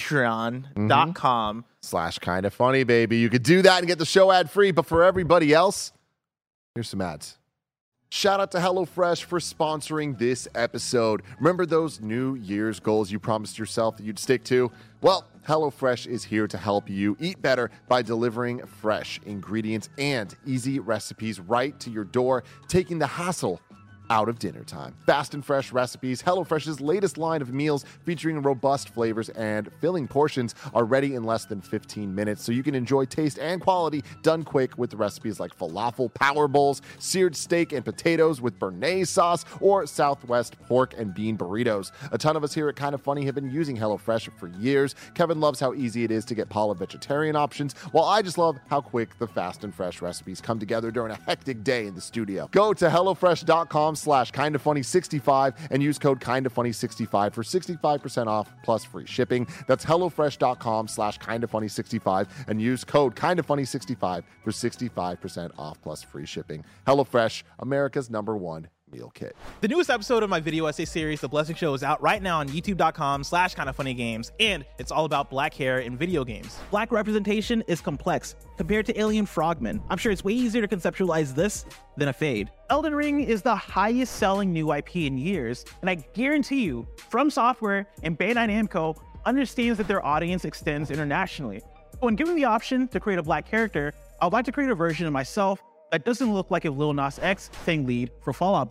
patreon dot com. Slash kind of funny, baby. You could do that and get the show ad free. But for everybody else, here's some ads. Shout out to HelloFresh for sponsoring this episode. Remember those New Year's goals you promised yourself that you'd stick to? Well, HelloFresh is here to help you eat better by delivering fresh ingredients and easy recipes right to your door, taking the hassle out of dinner time. Fast and fresh recipes, HelloFresh's latest line of meals featuring robust flavors and filling portions are ready in less than fifteen minutes, so you can enjoy taste and quality done quick with recipes like falafel power bowls, seared steak and potatoes with béarnaise sauce, or Southwest pork and bean burritos. A ton of us here at Kind of Funny have been using HelloFresh for years. Kevin loves how easy it is to get Paula vegetarian options, while I just love how quick the fast and fresh recipes come together during a hectic day in the studio. Go to HelloFresh.com slash kind of funny 65 and use code kind of funny 65 for sixty-five percent off plus free shipping. That's HelloFresh.com slash kind of funny 65 and use code kind of funny 65 for sixty-five percent off plus free shipping. HelloFresh, America's number one meal kit. The newest episode of my video essay series, The Blessing Show, is out right now on youtube.com slash kind of funny games, and it's all about black hair in video games. Black representation is complex compared to alien frogmen. I'm sure it's way easier to conceptualize this than a fade. Elden Ring is the highest selling new I P in years, and I guarantee you, From Software and Bandai Namco understands that their audience extends internationally. When given the option to create a black character, I would like to create a version of myself that doesn't look like if Lil Nas X sang lead for Fall Out Boy.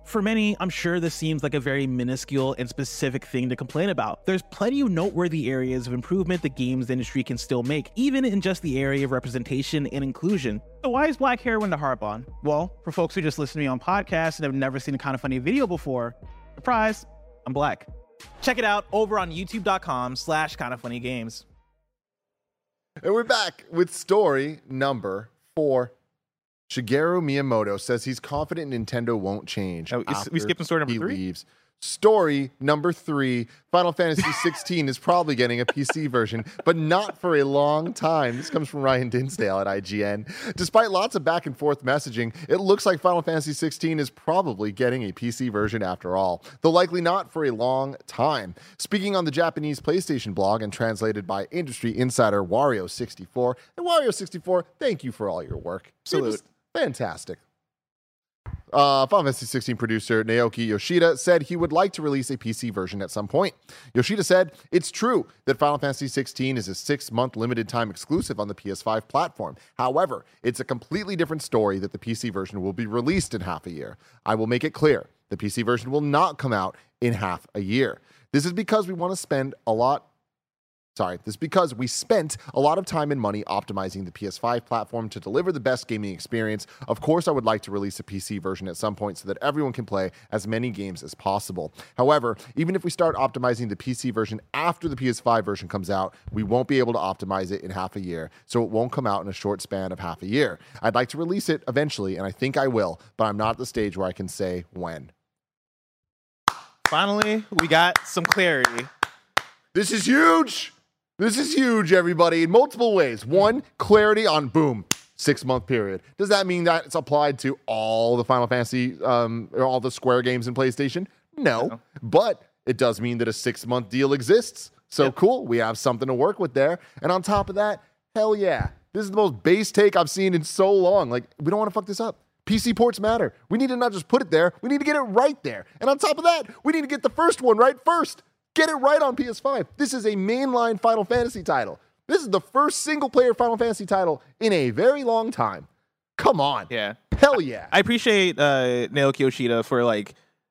For many, I'm sure this seems like a very minuscule and specific thing to complain about. There's plenty of noteworthy areas of improvement the games industry can still make, even in just the area of representation and inclusion. So why is black hair one to harp on? Well, for folks who just listen to me on podcasts and have never seen a Kinda Funny video before, surprise, I'm black. Check it out over on youtube.com slash Kinda Funny Games. And we're back with story number four. Shigeru Miyamoto says he's confident Nintendo won't change. Oh, is- we skipping story number he three? Leaves. Story number three. Final Fantasy sixteen is probably getting a P C version, but not for a long time. This comes from Ryan Dinsdale at I G N. Despite lots of back and forth messaging, it looks like Final Fantasy sixteen is probably getting a P C version after all, though likely not for a long time. Speaking on the Japanese PlayStation blog and translated by industry insider Wario sixty-four, and Wario sixty-four, thank you for all your work. You're Salute. just fantastic. Uh, Final Fantasy sixteen producer Naoki Yoshida said he would like to release a P C version at some point. Yoshida said, "It's true that Final Fantasy sixteen is a six-month limited time exclusive on the P S five platform. However, it's a completely different story that the P C version will be released in half a year. I will make it clear, the P C version will not come out in half a year. This is because we want to spend a lot Sorry, this is because we spent a lot of time and money optimizing the P S five platform to deliver the best gaming experience. Of course, I would like to release a P C version at some point so that everyone can play as many games as possible. However, even if we start optimizing the P C version after the P S five version comes out, we won't be able to optimize it in half a year, so it won't come out in a short span of half a year. I'd like to release it eventually, and I think I will, but I'm not at the stage where I can say when." Finally, we got some clarity. This is huge. This is huge, everybody, in multiple ways. One, clarity on, boom, six-month period. Does that mean that it's applied to all the Final Fantasy, um, or all the Square games in PlayStation? No. No. But it does mean that a six-month deal exists. So Yep. cool, we have something to work with there. And on top of that, hell yeah. This is the most base take I've seen in so long. Like, we don't want to fuck this up. P C ports matter. We need to not just put it there, we need to get it right there. And on top of that, we need to get the first one right first. Get it right on P S five. This is a mainline Final Fantasy title. This is the first single-player Final Fantasy title in a very long time. Come on. Yeah. Hell yeah. I appreciate uh, Naoki Yoshida for like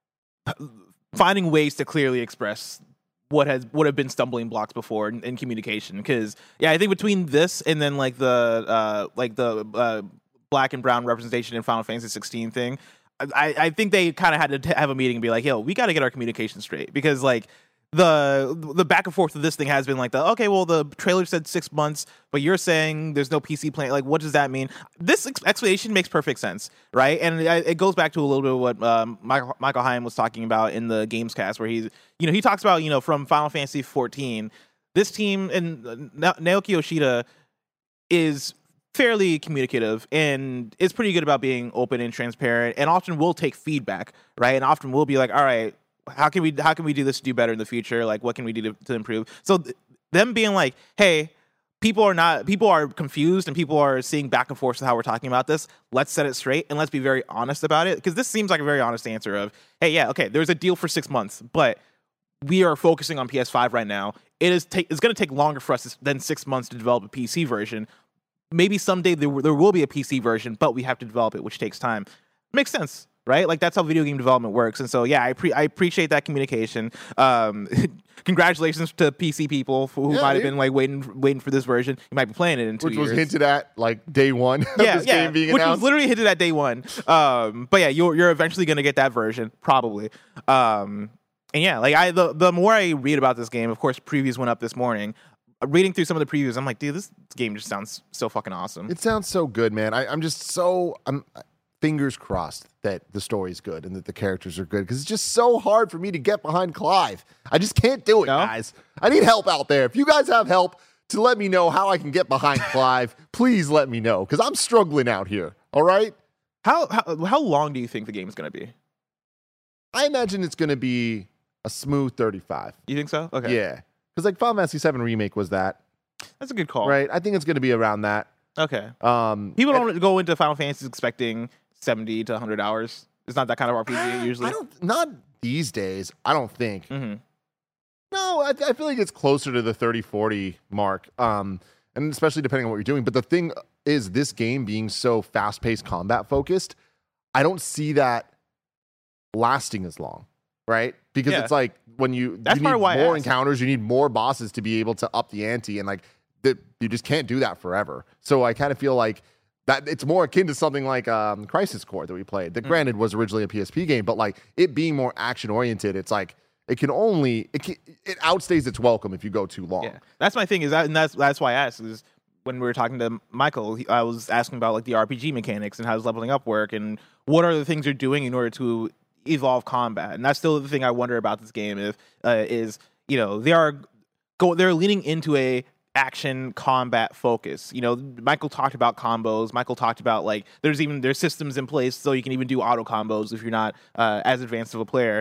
finding ways to clearly express what has would have been stumbling blocks before in, in communication. Because yeah, I think between this and then like the uh, like the uh, black and brown representation in Final Fantasy sixteen thing, I, I think they kind of had to t- have a meeting and be like, yo, we got to get our communication straight, because like. The the back and forth of this thing has been like the okay, well the trailer said six months, but you're saying there's no P C plan. Like, what does that mean? This ex- explanation makes perfect sense, right? And it, it goes back to a little bit of what um, Michael Michael Heim was talking about in the Gamescast, where he's you know he talks about you know from Final Fantasy fourteen, this team and uh, Na- Naoki Yoshida is fairly communicative and is pretty good about being open and transparent, and often will take feedback, right? And often will be like, all right. How can we how can we do this to do better in the future? Like, what can we do to, to improve? So th- them being like, hey, people are not people are confused and people are seeing back and forth with how we're talking about this. Let's set it straight and let's be very honest about it, because this seems like a very honest answer of, hey, yeah, okay, there's a deal for six months, but we are focusing on P S five right now. It is ta- it's going to take longer for us than six months to develop a P C version. Maybe someday there, w- there will be a P C version, but we have to develop it, which takes time. Makes sense. Right? Like, that's how video game development works. And so, yeah, I pre- I appreciate that communication. Um, congratulations to P C people who Yeah, might have dude. been like waiting waiting for this version. You might be playing it in two Which years. was hinted at like day one of yeah, this yeah, game being which announced. was literally hinted at day one. Um, but yeah, you're you're eventually gonna get that version, probably. Um, and yeah, like I the the more I read about this game, of course, previews went up this morning. Uh, Reading through some of the previews, I'm like, dude, this game just sounds so fucking awesome. It sounds so good, man. I, I'm just so I'm fingers crossed that the story's good and that the characters are good, because it's just so hard for me to get behind Clive. I just can't do it, No? guys. I need help out there. If you guys have help to let me know how I can get behind Clive, please let me know, because I'm struggling out here. All right. How, how how long do you think the game's gonna be? I imagine it's going to be a smooth thirty-five. You think so? Okay, Yeah, because like Final Fantasy seven Remake was that, that's a good call. right? I think it's going to be around that. Okay. Um, People and- don't go into Final Fantasy expecting seventy to one hundred hours. It's not that kind of R P G usually. I don't. Not these days. I don't think. hmm No, I, I feel like it's closer to the thirty, forty mark. Um, and especially depending on what you're doing. But the thing is, this game being so fast-paced, combat-focused, I don't see that lasting as long, right? Because Yeah. it's like when you, That's you part need of why I more asked. encounters, you need more bosses to be able to up the ante, and like the, you just can't do that forever. So I kind of feel like that it's more akin to something like um, Crisis Core that we played. That Mm. granted was originally a P S P game, but like it being more action oriented, it's like it can only it can, it outstays its welcome if you go too long. Yeah, that's my thing. Is that, and that's that's why I asked. Is when we were talking to Michael, he, I was asking about like the R P G mechanics and how does leveling up work, and what are the things you're doing in order to evolve combat. And that's still the thing I wonder about this game. If uh, is you know they are go they're leaning into a action combat focus. You know, Michael talked about combos. Michael talked about like there's even there's systems in place so you can even do auto combos if you're not uh, as advanced of a player.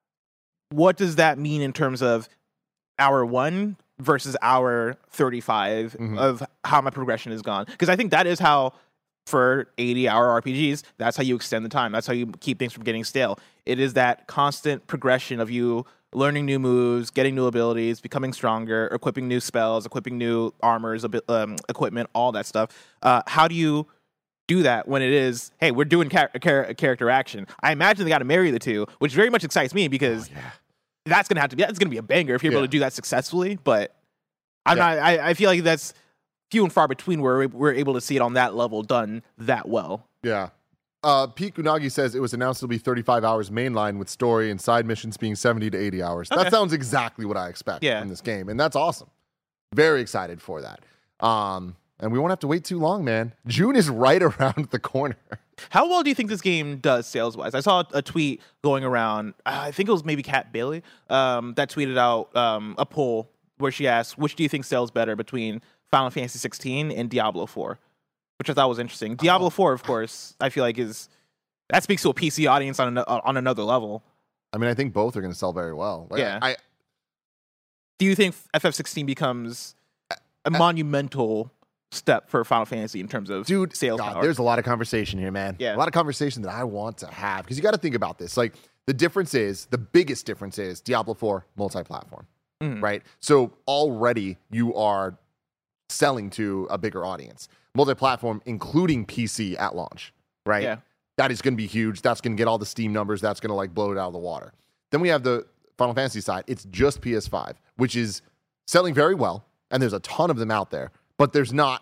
What does that mean in terms of hour one versus hour thirty-five Mhm. of how my progression has gone? Because I think that is how, for eighty hour R P Gs, that's how you extend the time. That's how you keep things from getting stale. It is that constant progression of you learning new moves, getting new abilities, becoming stronger, equipping new spells, equipping new armors, a bit, um, equipment, all that stuff. Uh, how do you do that when it is, hey, we're doing char- char- character action? I imagine they got to marry the two, which very much excites me because Oh, yeah. that's gonna have to be that's gonna be a banger if you're able Yeah. to do that successfully. But I'm Yeah. not. I, I feel like that's few and far between where we- we're able to see it on that level done that well. Yeah. Uh, Pete Kunagi says it was announced it'll be thirty-five hours mainline with story and side missions being seventy to eighty hours. Okay. That sounds exactly what I expect Yeah. in this game, and that's awesome. Very excited for that. Um, and we won't have to wait too long, man. June is right around the corner. How well do you think this game does sales wise? I saw a tweet going around. I think it was maybe Kat Bailey um, that tweeted out um, a poll where she asked, "Which do you think sells better between Final Fantasy sixteen and Diablo four?" Which I thought was interesting. Diablo four, of course, I feel like is that speaks to a P C audience on an, on another level. I mean, I think both are going to sell very well. Like, Yeah. I, Do you think F F sixteen becomes a monumental step for Final Fantasy in terms of dude, sales God, power? there's a lot of conversation here, man. Yeah. A lot of conversation that I want to have because you got to think about this. Like, the difference is the biggest difference is Diablo four multi-platform, Mhm. right? So already you are selling to a bigger audience. Multi-platform, including P C at launch, right? Yeah. That is going to be huge. That's going to get all the Steam numbers. That's going to like blow it out of the water. Then we have the Final Fantasy side. It's just P S five, which is selling very well, and there's a ton of them out there, but there's not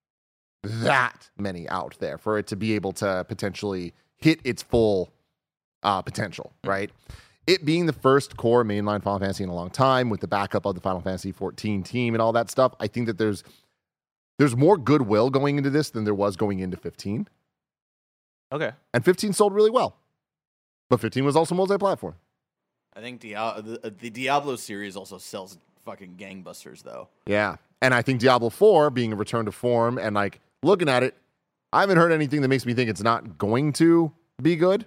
that many out there for it to be able to potentially hit its full uh, potential, right? It being the first core mainline Final Fantasy in a long time with the backup of the Final Fantasy fourteen team and all that stuff, I think that there's there's more goodwill going into this than there was going into fifteen. Okay. And fifteen sold really well. But fifteen was also multi-platform. I think Dia- the, the Diablo series also sells fucking gangbusters, though. Yeah. And I think Diablo four being a return to form and like looking at it, I haven't heard anything that makes me think it's not going to be good.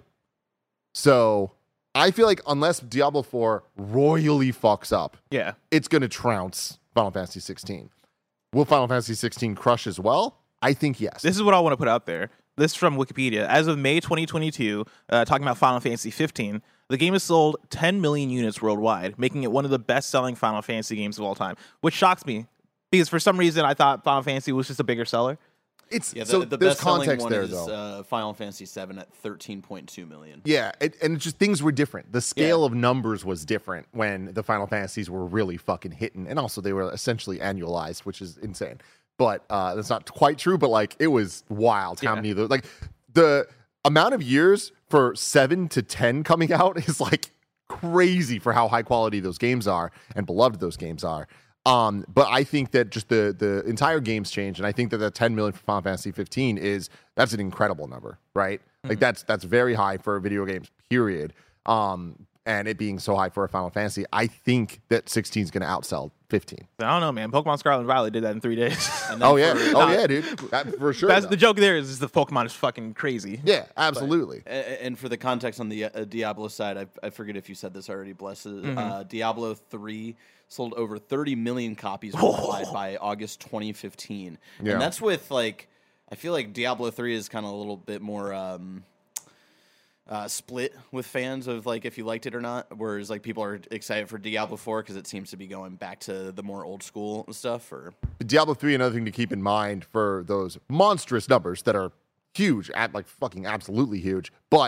So I feel like unless Diablo four royally fucks up, Yeah. it's going to trounce Final Fantasy sixteen. Will Final Fantasy sixteen crush as well? I think yes. This is what I want to put out there. This is from Wikipedia. As of May twenty twenty-two, uh, talking about Final Fantasy fifteen, the game has sold ten million units worldwide, making it one of the best-selling Final Fantasy games of all time, which shocks me because for some reason I thought Final Fantasy was just a bigger seller. It's Yeah, the, so the there's best-selling context one there is though. uh, Final Fantasy seven at thirteen point two million. Yeah, it, and it's just things were different. The scale of numbers was different when the Final Fantasies were really fucking hitting, and also they were essentially annualized, which is insane. But uh, that's not quite true. But like, it was wild how Yeah. many of those. Like, the amount of years for seven to ten coming out is like crazy for how high quality those games are and beloved those games are. Um, but I think that just the the entire game's changed, and I think that the ten million for Final Fantasy fifteen is that's an incredible number, right? Like that's that's very high for video games, period. Um, and it being so high for a Final Fantasy, I think that sixteen is going to outsell fifteen. I don't know, man. Pokemon Scarlet and Violet did that in three days. And then Oh yeah, for- oh yeah, dude, that, for sure. That's though. the joke. There is, is the Pokemon is fucking crazy. Yeah, absolutely. A- And for the context on the uh, Diablo side, I, I forget if you said this already, Bless. Uh, Diablo three sold over thirty million copies worldwide by August twenty fifteen. Yeah. And that's with, like, I feel like Diablo three is kind of a little bit more um, uh, split with fans of, like, if you liked it or not. Whereas, like, people are excited for Diablo four because it seems to be going back to the more old school stuff. Or Diablo three, another thing to keep in mind for those monstrous numbers that are huge, at like fucking absolutely huge, but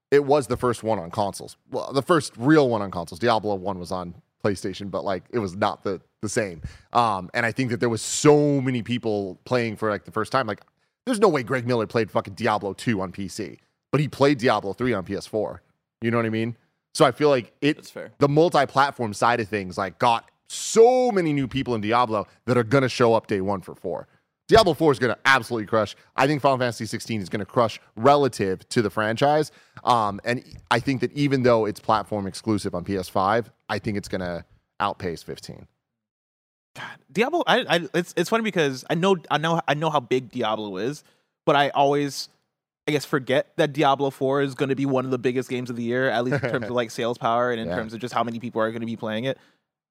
it was the first one on consoles. Well, the first real one on consoles. Diablo one was on PlayStation, but like it was not the the same. Um, and I think that there was so many people playing for like the first time. Like, there's no way Greg Miller played fucking Diablo two on P C, but he played Diablo three on P S four. You know what I mean? So I feel like it, That's fair. the multi-platform side of things, like got so many new people in Diablo that are gonna show up day one for four. Diablo four is going to absolutely crush. I think Final Fantasy sixteen is going to crush relative to the franchise. Um, and I think that even though it's platform exclusive on P S five, I think it's going to outpace fifteen. God, Diablo, I, I, it's it's funny because I know I know I know how big Diablo is, but I always, I guess, forget that Diablo four is going to be one of the biggest games of the year, at least in terms of like sales power and in Yeah. terms of just how many people are going to be playing it.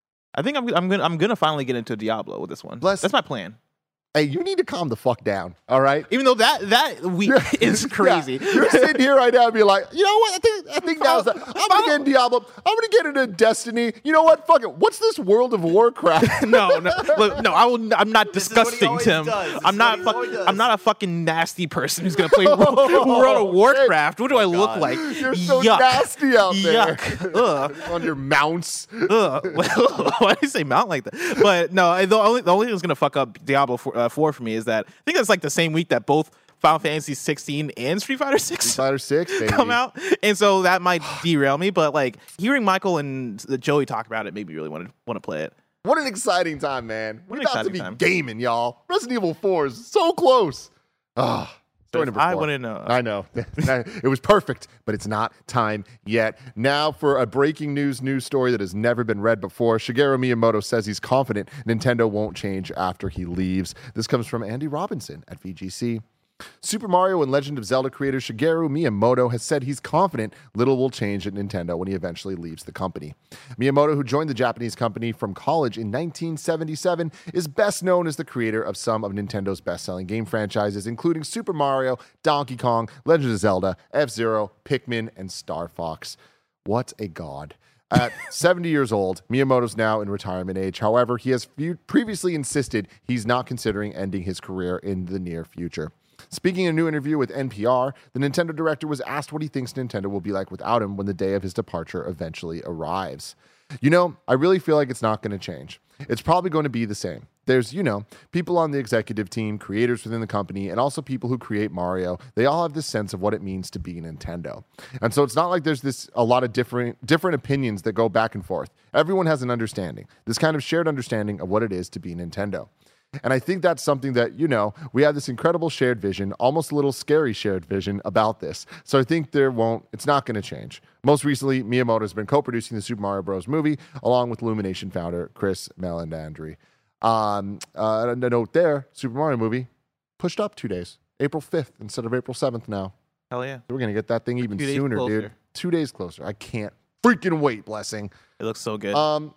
I think I'm I'm gonna I'm gonna finally get into Diablo with this one. Bless- That's my plan. Hey, you need to calm the fuck down, all right? Even though that that week is crazy. Yeah. You're sitting here right now and be like, you know what? I think I think now's the, I'm gonna get in Diablo. I'm gonna get into Destiny. You know what? Fuck it. What's this World of Warcraft? no, no, look, no. I will. I'm not This is what he disgusting, always Tim. does. This I'm is not. what he Fuck, always does. I'm not a fucking nasty person who's gonna play World, World of Warcraft. What do I look God. like? You're so Yuck. nasty out there. Yuck. Ugh. On your mounts. Ugh. Why do you say mount like that? But no, I- the only the only thing that's gonna fuck up Diablo four, uh, four for me is that I think that's like the same week that both Final Fantasy sixteen and Street Fighter six Fighter six, baby. come out, and so that might derail me. But like hearing Michael and Joey talk about it made me really want to want to play it. What an exciting time, man. We're an about to exciting be time. gaming, y'all. Resident Evil four is so close. Ah, story number I four. want to know. I know. It was perfect, but it's not time yet. Now for a breaking news news story that has never been read before. Shigeru Miyamoto says he's confident Nintendo won't change after he leaves. This comes from Andy Robinson at V G C. Super Mario and Legend of Zelda creator Shigeru Miyamoto has said he's confident little will change at Nintendo when he eventually leaves the company. Miyamoto, who joined the Japanese company from college in nineteen seventy-seven, is best known as the creator of some of Nintendo's best-selling game franchises, including Super Mario, Donkey Kong, Legend of Zelda, F-Zero, Pikmin, and Star Fox. What a god. At seventy years old, Miyamoto's now in retirement age. However, he has few- previously insisted he's not considering ending his career in the near future. Speaking in a new interview with N P R, the Nintendo director was asked what he thinks Nintendo will be like without him when the day of his departure eventually arrives. You know, I really feel like it's not going to change. It's probably going to be the same. There's, you know, people on the executive team, creators within the company, and also people who create Mario. They all have this sense of what it means to be Nintendo. And so it's not like there's this a lot of different different opinions that go back and forth. Everyone has an understanding, this kind of shared understanding of what it is to be Nintendo. And I think that's something that, you know, we have this incredible shared vision, almost a little scary shared vision about this. So I think there won't, it's not going to change. Most recently, Miyamoto has been co-producing the Super Mario Bros. Movie along with Illumination founder Chris Meledandri. Um, uh, a note there, Super Mario movie pushed up two days, April fifth instead of April seventh now. Hell yeah, We're going to get that thing even Two days sooner, closer. dude. Two days closer. I can't freaking wait, Blessing. it looks so good. Um,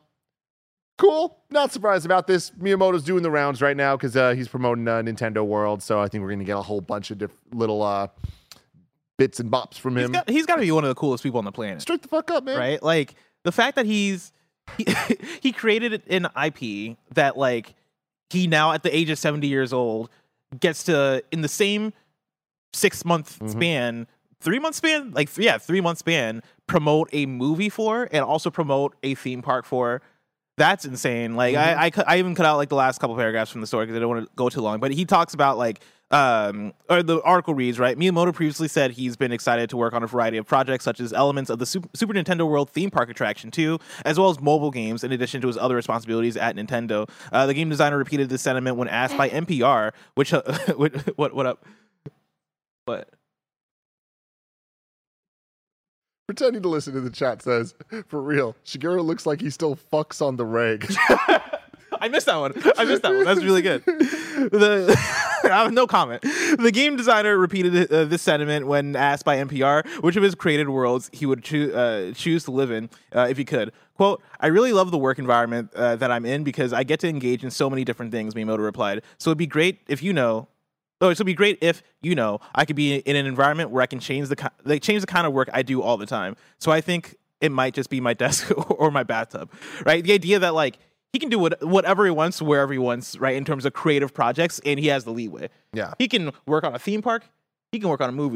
cool. Not surprised about this. Miyamoto's doing the rounds right now because uh, he's promoting uh, Nintendo World. So I think we're going to get a whole bunch of diff- little uh, bits and bops from he's him. got, he's got to be one of the coolest people on the planet. Straight the fuck up, man. Right? Like the fact that he's he, he created an I P that like he now at the age of seventy years old gets to in the same six month Mhm. span, three month span, like yeah, three month span, promote a movie for and also promote a theme park for. That's insane. Like Mhm. I, I, cut- I even cut out like the last couple paragraphs from the story because I don't want to go too long. But he talks about like, um, or the article reads right. Miyamoto previously said he's been excited to work on a variety of projects, such as elements of the Super, Super Nintendo World theme park attraction too, as well as mobile games. In addition to his other responsibilities at Nintendo, uh, the game designer repeated this sentiment when asked by N P R, which uh, what what what up? What? Pretending to listen to the chat says, for real, Shigeru looks like he still fucks on the reg. I missed that one. I missed that one. That's really good. The I have no comment. The game designer repeated uh, this sentiment when asked by N P R which of his created worlds he would choo- uh, choose to live in uh, if he could. Quote, I really love the work environment uh, that I'm in because I get to engage in so many different things, Miyamoto replied. So it'd be great if you know Oh, so it'd be great if, you know, I could be in an environment where I can change the, ki- like, change the kind of work I do all the time. So I think it might just be my desk or my bathtub, right? The idea that, like, he can do what, whatever he wants, wherever he wants, right, in terms of creative projects, and he has the leeway. Yeah. He can work on a theme park. He can work on a movie.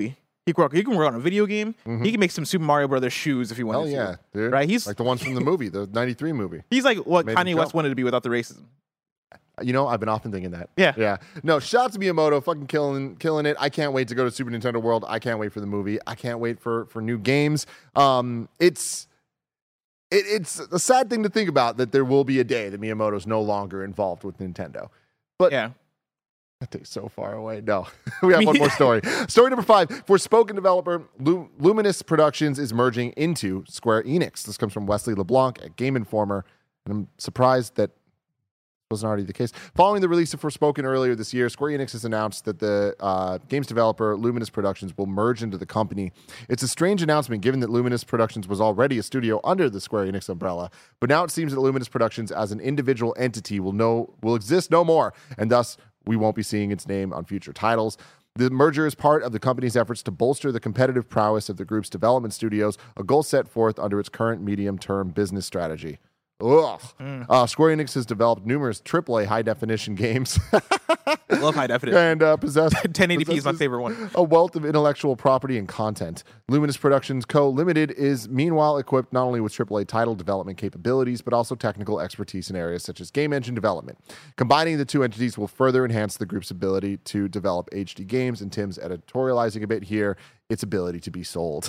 He can work. He can work on a video game. He can make some Super Mario Brothers shoes if he wanted Hell yeah, to. dude. Right? He's like the ones from the movie, the ninety-three movie. he's like what Made him Kanye West jump. wanted to be without the racism. You know, I've been often thinking that. Yeah. Yeah. No, shout out to Miyamoto, fucking killing killing it. I can't wait to go to Super Nintendo World. I can't wait for the movie. I can't wait for for new games. Um, it's it, it's a sad thing to think about that there will be a day that Miyamoto's no longer involved with Nintendo. But Yeah. that thing's so far away. No, we have one more story. Story number five. Forspoken developer Lu- Luminous Productions is merging into Square Enix. This comes from Wesley LeBlanc at Game Informer, and I'm surprised that wasn't already the case. Following the release of Forspoken earlier this year, Square Enix has announced that the uh, game's developer, Luminous Productions, will merge into the company. It's a strange announcement given that Luminous Productions was already a studio under the Square Enix umbrella, but now it seems that Luminous Productions as an individual entity will no will exist no more, and thus we won't be seeing its name on future titles. The merger is part of the company's efforts to bolster the competitive prowess of the group's development studios, a goal set forth under its current medium-term business strategy. Ugh. Mm. Uh, Square Enix has developed numerous triple A high-definition games I love high definition. and uh, possess, ten eighty p is my possesses favorite one. a wealth of intellectual property and content. Luminous Productions Co. Limited is meanwhile equipped not only with triple A title development capabilities, but also technical expertise in areas such as game engine development. Combining the two entities will further enhance the group's ability to develop H D games, and Tim's editorializing a bit here, its ability to be sold.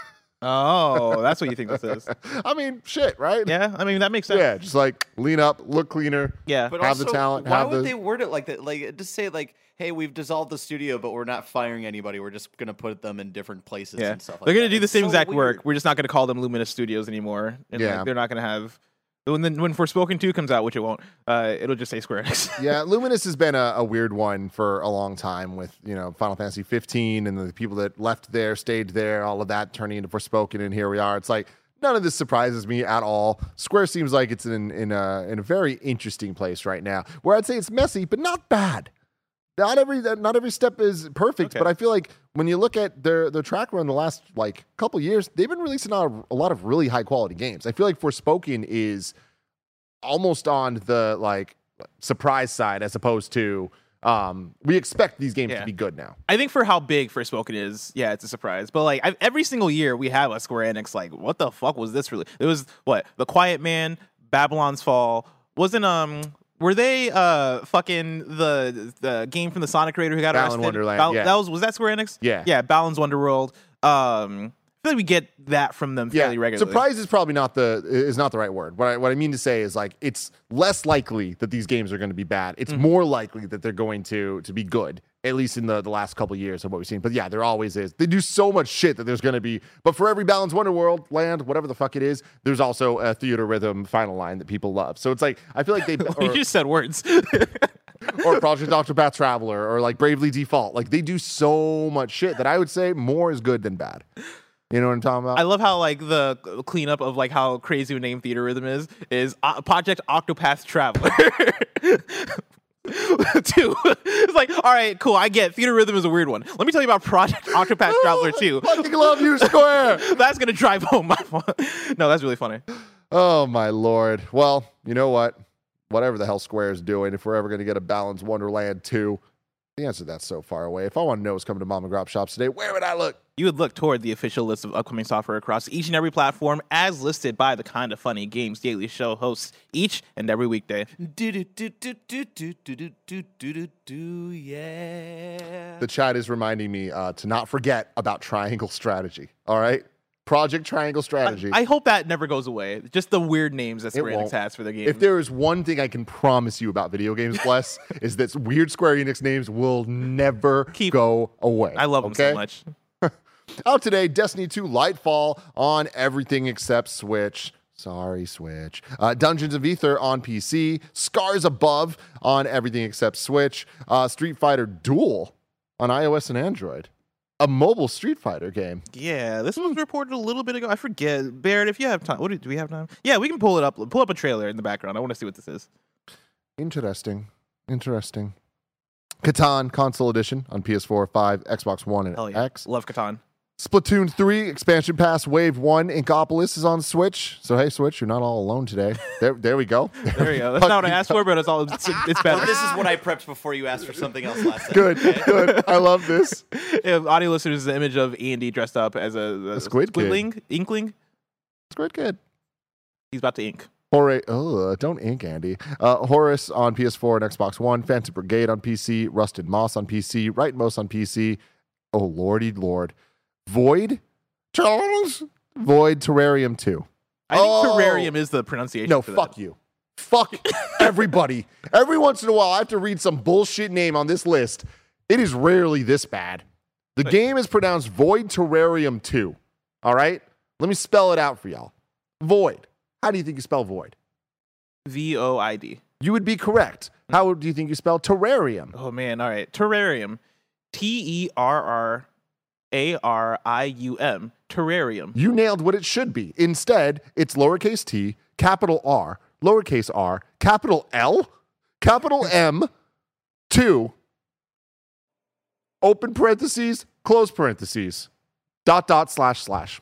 Oh, that's what you think this is. I mean, shit, right? Yeah, I mean that makes sense. Yeah, just like lean up, look cleaner. Yeah. But Have also, the talent, Why have would the- they word it like that? Like just say like, "Hey, we've dissolved the studio, but we're not firing anybody. We're just gonna put them in different places Yeah, and stuff." Like they're gonna that. do the It's same so exact weird. work. We're just not gonna call them Luminous Studios anymore. And Yeah. like, they're not gonna have when the, when Forspoken two comes out, which it won't. Uh, it'll just say Square Enix. Yeah, Luminous has been a, a weird one for a long time with, you know, Final Fantasy fifteen and the people that left there, stayed there, all of that turning into Forspoken, and here we are. It's like, none of this surprises me at all. Square seems like it's in, in, a, in a very interesting place right now, where I'd say it's messy, but not bad. Not every not every step is perfect, Okay. but I feel like when you look at their their track record in the last like couple years, they've been releasing a, a lot of really high quality games. I feel like Forspoken is almost on the like surprise side as opposed to um, we expect these games Yeah. to be good now. I think for how big Forspoken is, yeah, it's a surprise. But like I've, every single year, we have a Square Enix like, what the fuck was this really? It was what The Quiet Man, Babylon's Fall. Wasn't um. Were they uh fucking the the game from the Sonic creator who got Balan arrested? Wonderland, Bal- yeah. That was was that Square Enix? Yeah. Yeah, Balan's Wonderworld. Um I feel like we get that from them fairly regularly. Surprise is probably not the is not the right word. What I, what I mean to say is like it's less likely that these games are going to be bad. It's more likely that they're going to to be good. At least in the, the last couple of years of what we've seen. But yeah, there always is. They do so much shit that there's going to be. But for every Balan's Wonderworld, land, whatever the fuck it is, there's also a Theater Rhythm final line that people love. So it's like I feel like they you or, just said words. or Project Octopath Traveler or like Bravely Default. Like they do so much shit that I would say more is good than bad. You know what I'm talking about? I love how like the cleanup of like how crazy a name Theater Rhythm is is uh, Project Octopath Traveler. Two. It's like, all right, cool. I get Theater Rhythm is a weird one. Let me tell you about Project Octopath Traveler two. Fucking love you, Square. That's gonna drive home my point. No, that's really funny. Oh my lord. Well, you know what? Whatever the hell Square is doing, if we're ever going to get a Balan's Wonderland two, the answer to that's so far away. If I want to know what's coming to mom and grop shops today, where would I look? You would look toward the official list of upcoming software across each and every platform as listed by the Kinda Funny Games Daily Show hosts each and every weekday. Do do do do do do do do do do do do yeah. The chat is reminding me uh, to not forget about Triangle Strategy. All right? Project Triangle Strategy. I, I hope that never goes away. Just the weird names that It Square Enix won't. has for their games. If there is one thing I can promise you about video games, Bless, is that weird Square Enix names will never Keep- go away. I love them okay? so much. Out today, Destiny two Lightfall on everything except Switch. Sorry, Switch. Uh, Dungeons of Ether on P C. Scars Above on everything except Switch. Uh, Street Fighter Duel on iOS and Android. A mobile Street Fighter game. Yeah, this was reported a little bit ago. I forget. Barrett, if you have time, what do, do we have time? Yeah, we can pull it up. Pull up a trailer in the background. I want to see what this is. Interesting. Interesting. Catan Console Edition on P S four, five, Xbox One, and Hell yeah. X. Love Catan. Splatoon three expansion pass wave one Inkopolis is on Switch. So hey, Switch, you're not all alone today. There, there we go. There we go. That's not what I asked for, but it's all it's, it's better. Well, this is what I prepped before you asked for something else last time. Good, okay? good. I love this. If audio listeners, is the image of Andy dressed up as a, a, A squid kid. squidling, inkling. It's good. He's about to ink. Hor- oh, don't ink, Andy. Uh, Horus on P S four and Xbox One. Phantom Brigade on P C. Rusted Moss on P C. Rightmost on P C. Oh, lordy lord. Void? Charles? Void Terrarium two. I think Oh. terrarium is the pronunciation. No, for fuck that. you. Fuck everybody. Every once in a while, I have to read some bullshit name on this list. It is rarely this bad. The Wait. game is pronounced Void Terrarium two. All right? Let me spell it out for y'all. Void. How do you think you spell void? V O I D. You would be correct. How do you think you spell terrarium? Oh man, all right. Terrarium. T E R R A R I U M. Terrarium. You nailed what it should be. Instead, it's lowercase t, capital R, lowercase r, capital L, capital M, two, open parentheses, close parentheses, dot, dot, slash, slash.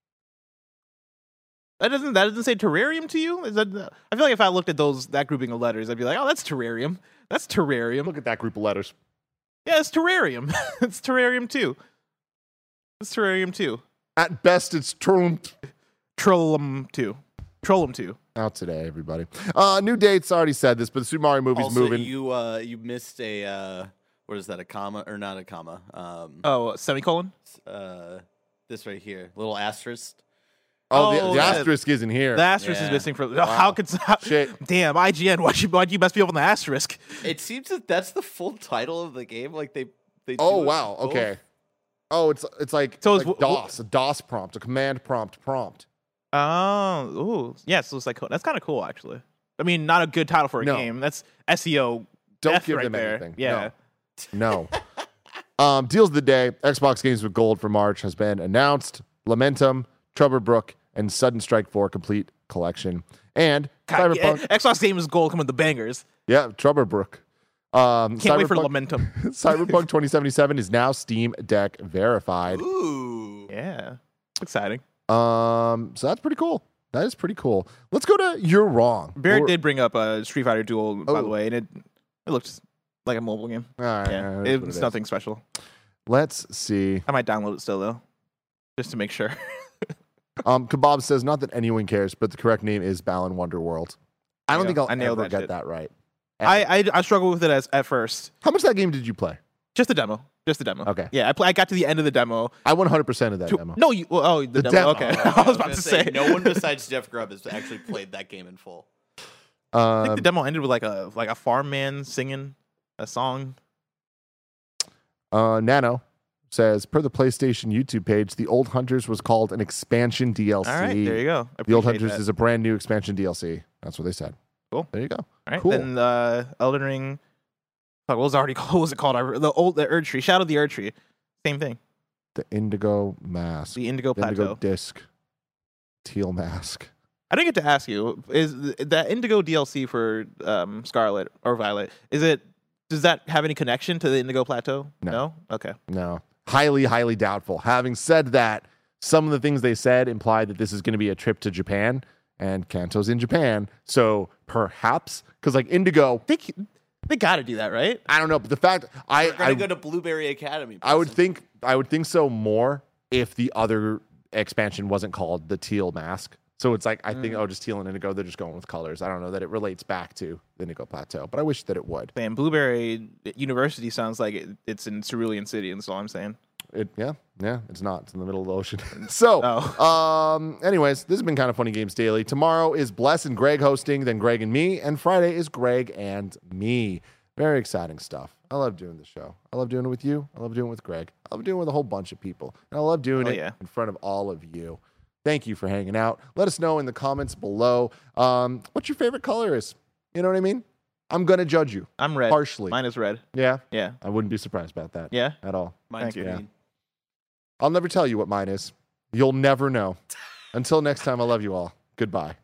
That doesn't that doesn't say terrarium to you? Is that I feel like if I looked at those that grouping of letters, I'd be like, oh, that's terrarium. That's terrarium. Look at that group of letters. Yeah, it's terrarium. It's terrarium too. It's terrarium too. At best, it's trumped Trollum two. Trollum two. out today, everybody. Uh, new dates, already said this, but the Super Mario movie's Also, moving. you uh, you missed a uh, what is that? A comma or not a comma? Um, Oh, semicolon. uh, this right here, little asterisk. oh, the, oh, the yeah. asterisk isn't here. The asterisk is Yeah. missing from. How could? How, Shit. Damn, I G N. Why'd you why'd you mess me up on the asterisk? It seems that that's the full title of the game. Like they, they. Oh, do it wow. both. Okay. Oh, it's it's like, So it's like w- DOS, a DOS prompt, a command prompt prompt. Oh, ooh, yes. So it's like that's kind of cool, actually. I mean, not a good title for a No. game. That's S E O. Don't death give right them there. anything. Yeah. No. um, deals of the day. Xbox games with gold for March has been announced. Lamentum, Troublebrook, and Sudden Strike four Complete Collection. And God, yeah, Cyberpunk. Xbox Games Gold come with the bangers. Yeah, Troublebrook. Um, Can't wait for Cyberpunk- Lamentum. Cyberpunk twenty seventy-seven is now Steam Deck verified. Ooh. Yeah, exciting. Um, so that's pretty cool. That is pretty cool. Let's go to You're Wrong. Barrett Or- did bring up a Street Fighter Duel, by Oh. the way, and it it looked like a mobile game. All right, Yeah, that's what it's it is. nothing special. Let's see. I might download it still though, just to make sure. Um, Kebab says, not that anyone cares, but the correct name is Balan Wonderworld. I don't Yeah, think I'll I nailed ever that get shit. that right. I, I I struggled with it as at first. How much of that game did you play? Just the demo. Just the demo. Okay. Yeah, I, pl- I got to the end of the demo. I one hundred percent of that To- demo. No, you. well, Oh, the, The demo. demo. Okay, Oh, I was about gonna to say. no one besides Jeff Grubb has actually played that game in full. I think Um, the demo ended with like a like a farm man singing a song. uh, Nano says, per the PlayStation YouTube page, the Old Hunters was called an expansion D L C. All right, there you go. I The Old appreciate Hunters that. is a brand new expansion D L C. That's what they said. Cool. There you go. All right, cool. then uh, Elden Ring. Fuck, what was already called? What was it called? I, the old the Erd Tree, Shadow of the Erd Tree. Same thing. The Indigo Mask. The Indigo The Plateau. Indigo Disc. Teal Mask. I didn't get to ask you: is th- that Indigo D L C for um, Scarlet or Violet? Is it? Does that have any connection to the Indigo Plateau? No. Okay. No. Highly, highly doubtful. Having said that, some of the things they said imply that this is going to be a trip to Japan, and Kanto's in Japan. So perhaps, because like Indigo, They c- they got to do that, right? I don't know, but the fact I We're gonna I, go to Blueberry Academy. I would person. think I would think so more if the other expansion wasn't called the Teal Mask. So it's like I think oh, just Teal and Indigo, they're just going with colors. I don't know that it relates back to the Indigo Plateau, but I wish that it would. Man, Blueberry University sounds like it, it's in Cerulean City, and that's all I'm saying. It yeah yeah it's not. It's in the middle of the ocean. so Oh. um anyways, this has been kind of funny games daily. Tomorrow is Bless and Greg hosting, then Greg and me, and Friday is Greg and me. Very exciting stuff. I love doing the show. I love doing it with you. I love doing it with Greg. I love doing it with a whole bunch of people, and I love doing Oh, it yeah. in front of all of you. Thank you for hanging out. Let us know in the comments below um, what your favorite color is. You know what I mean? I'm gonna judge you I'm red. harshly. Mine is red. Yeah, Yeah. I wouldn't be surprised about that Yeah. at all. Mine's Thank you. green. I'll never tell you what mine is. You'll never know. Until next time, I love you all. Goodbye.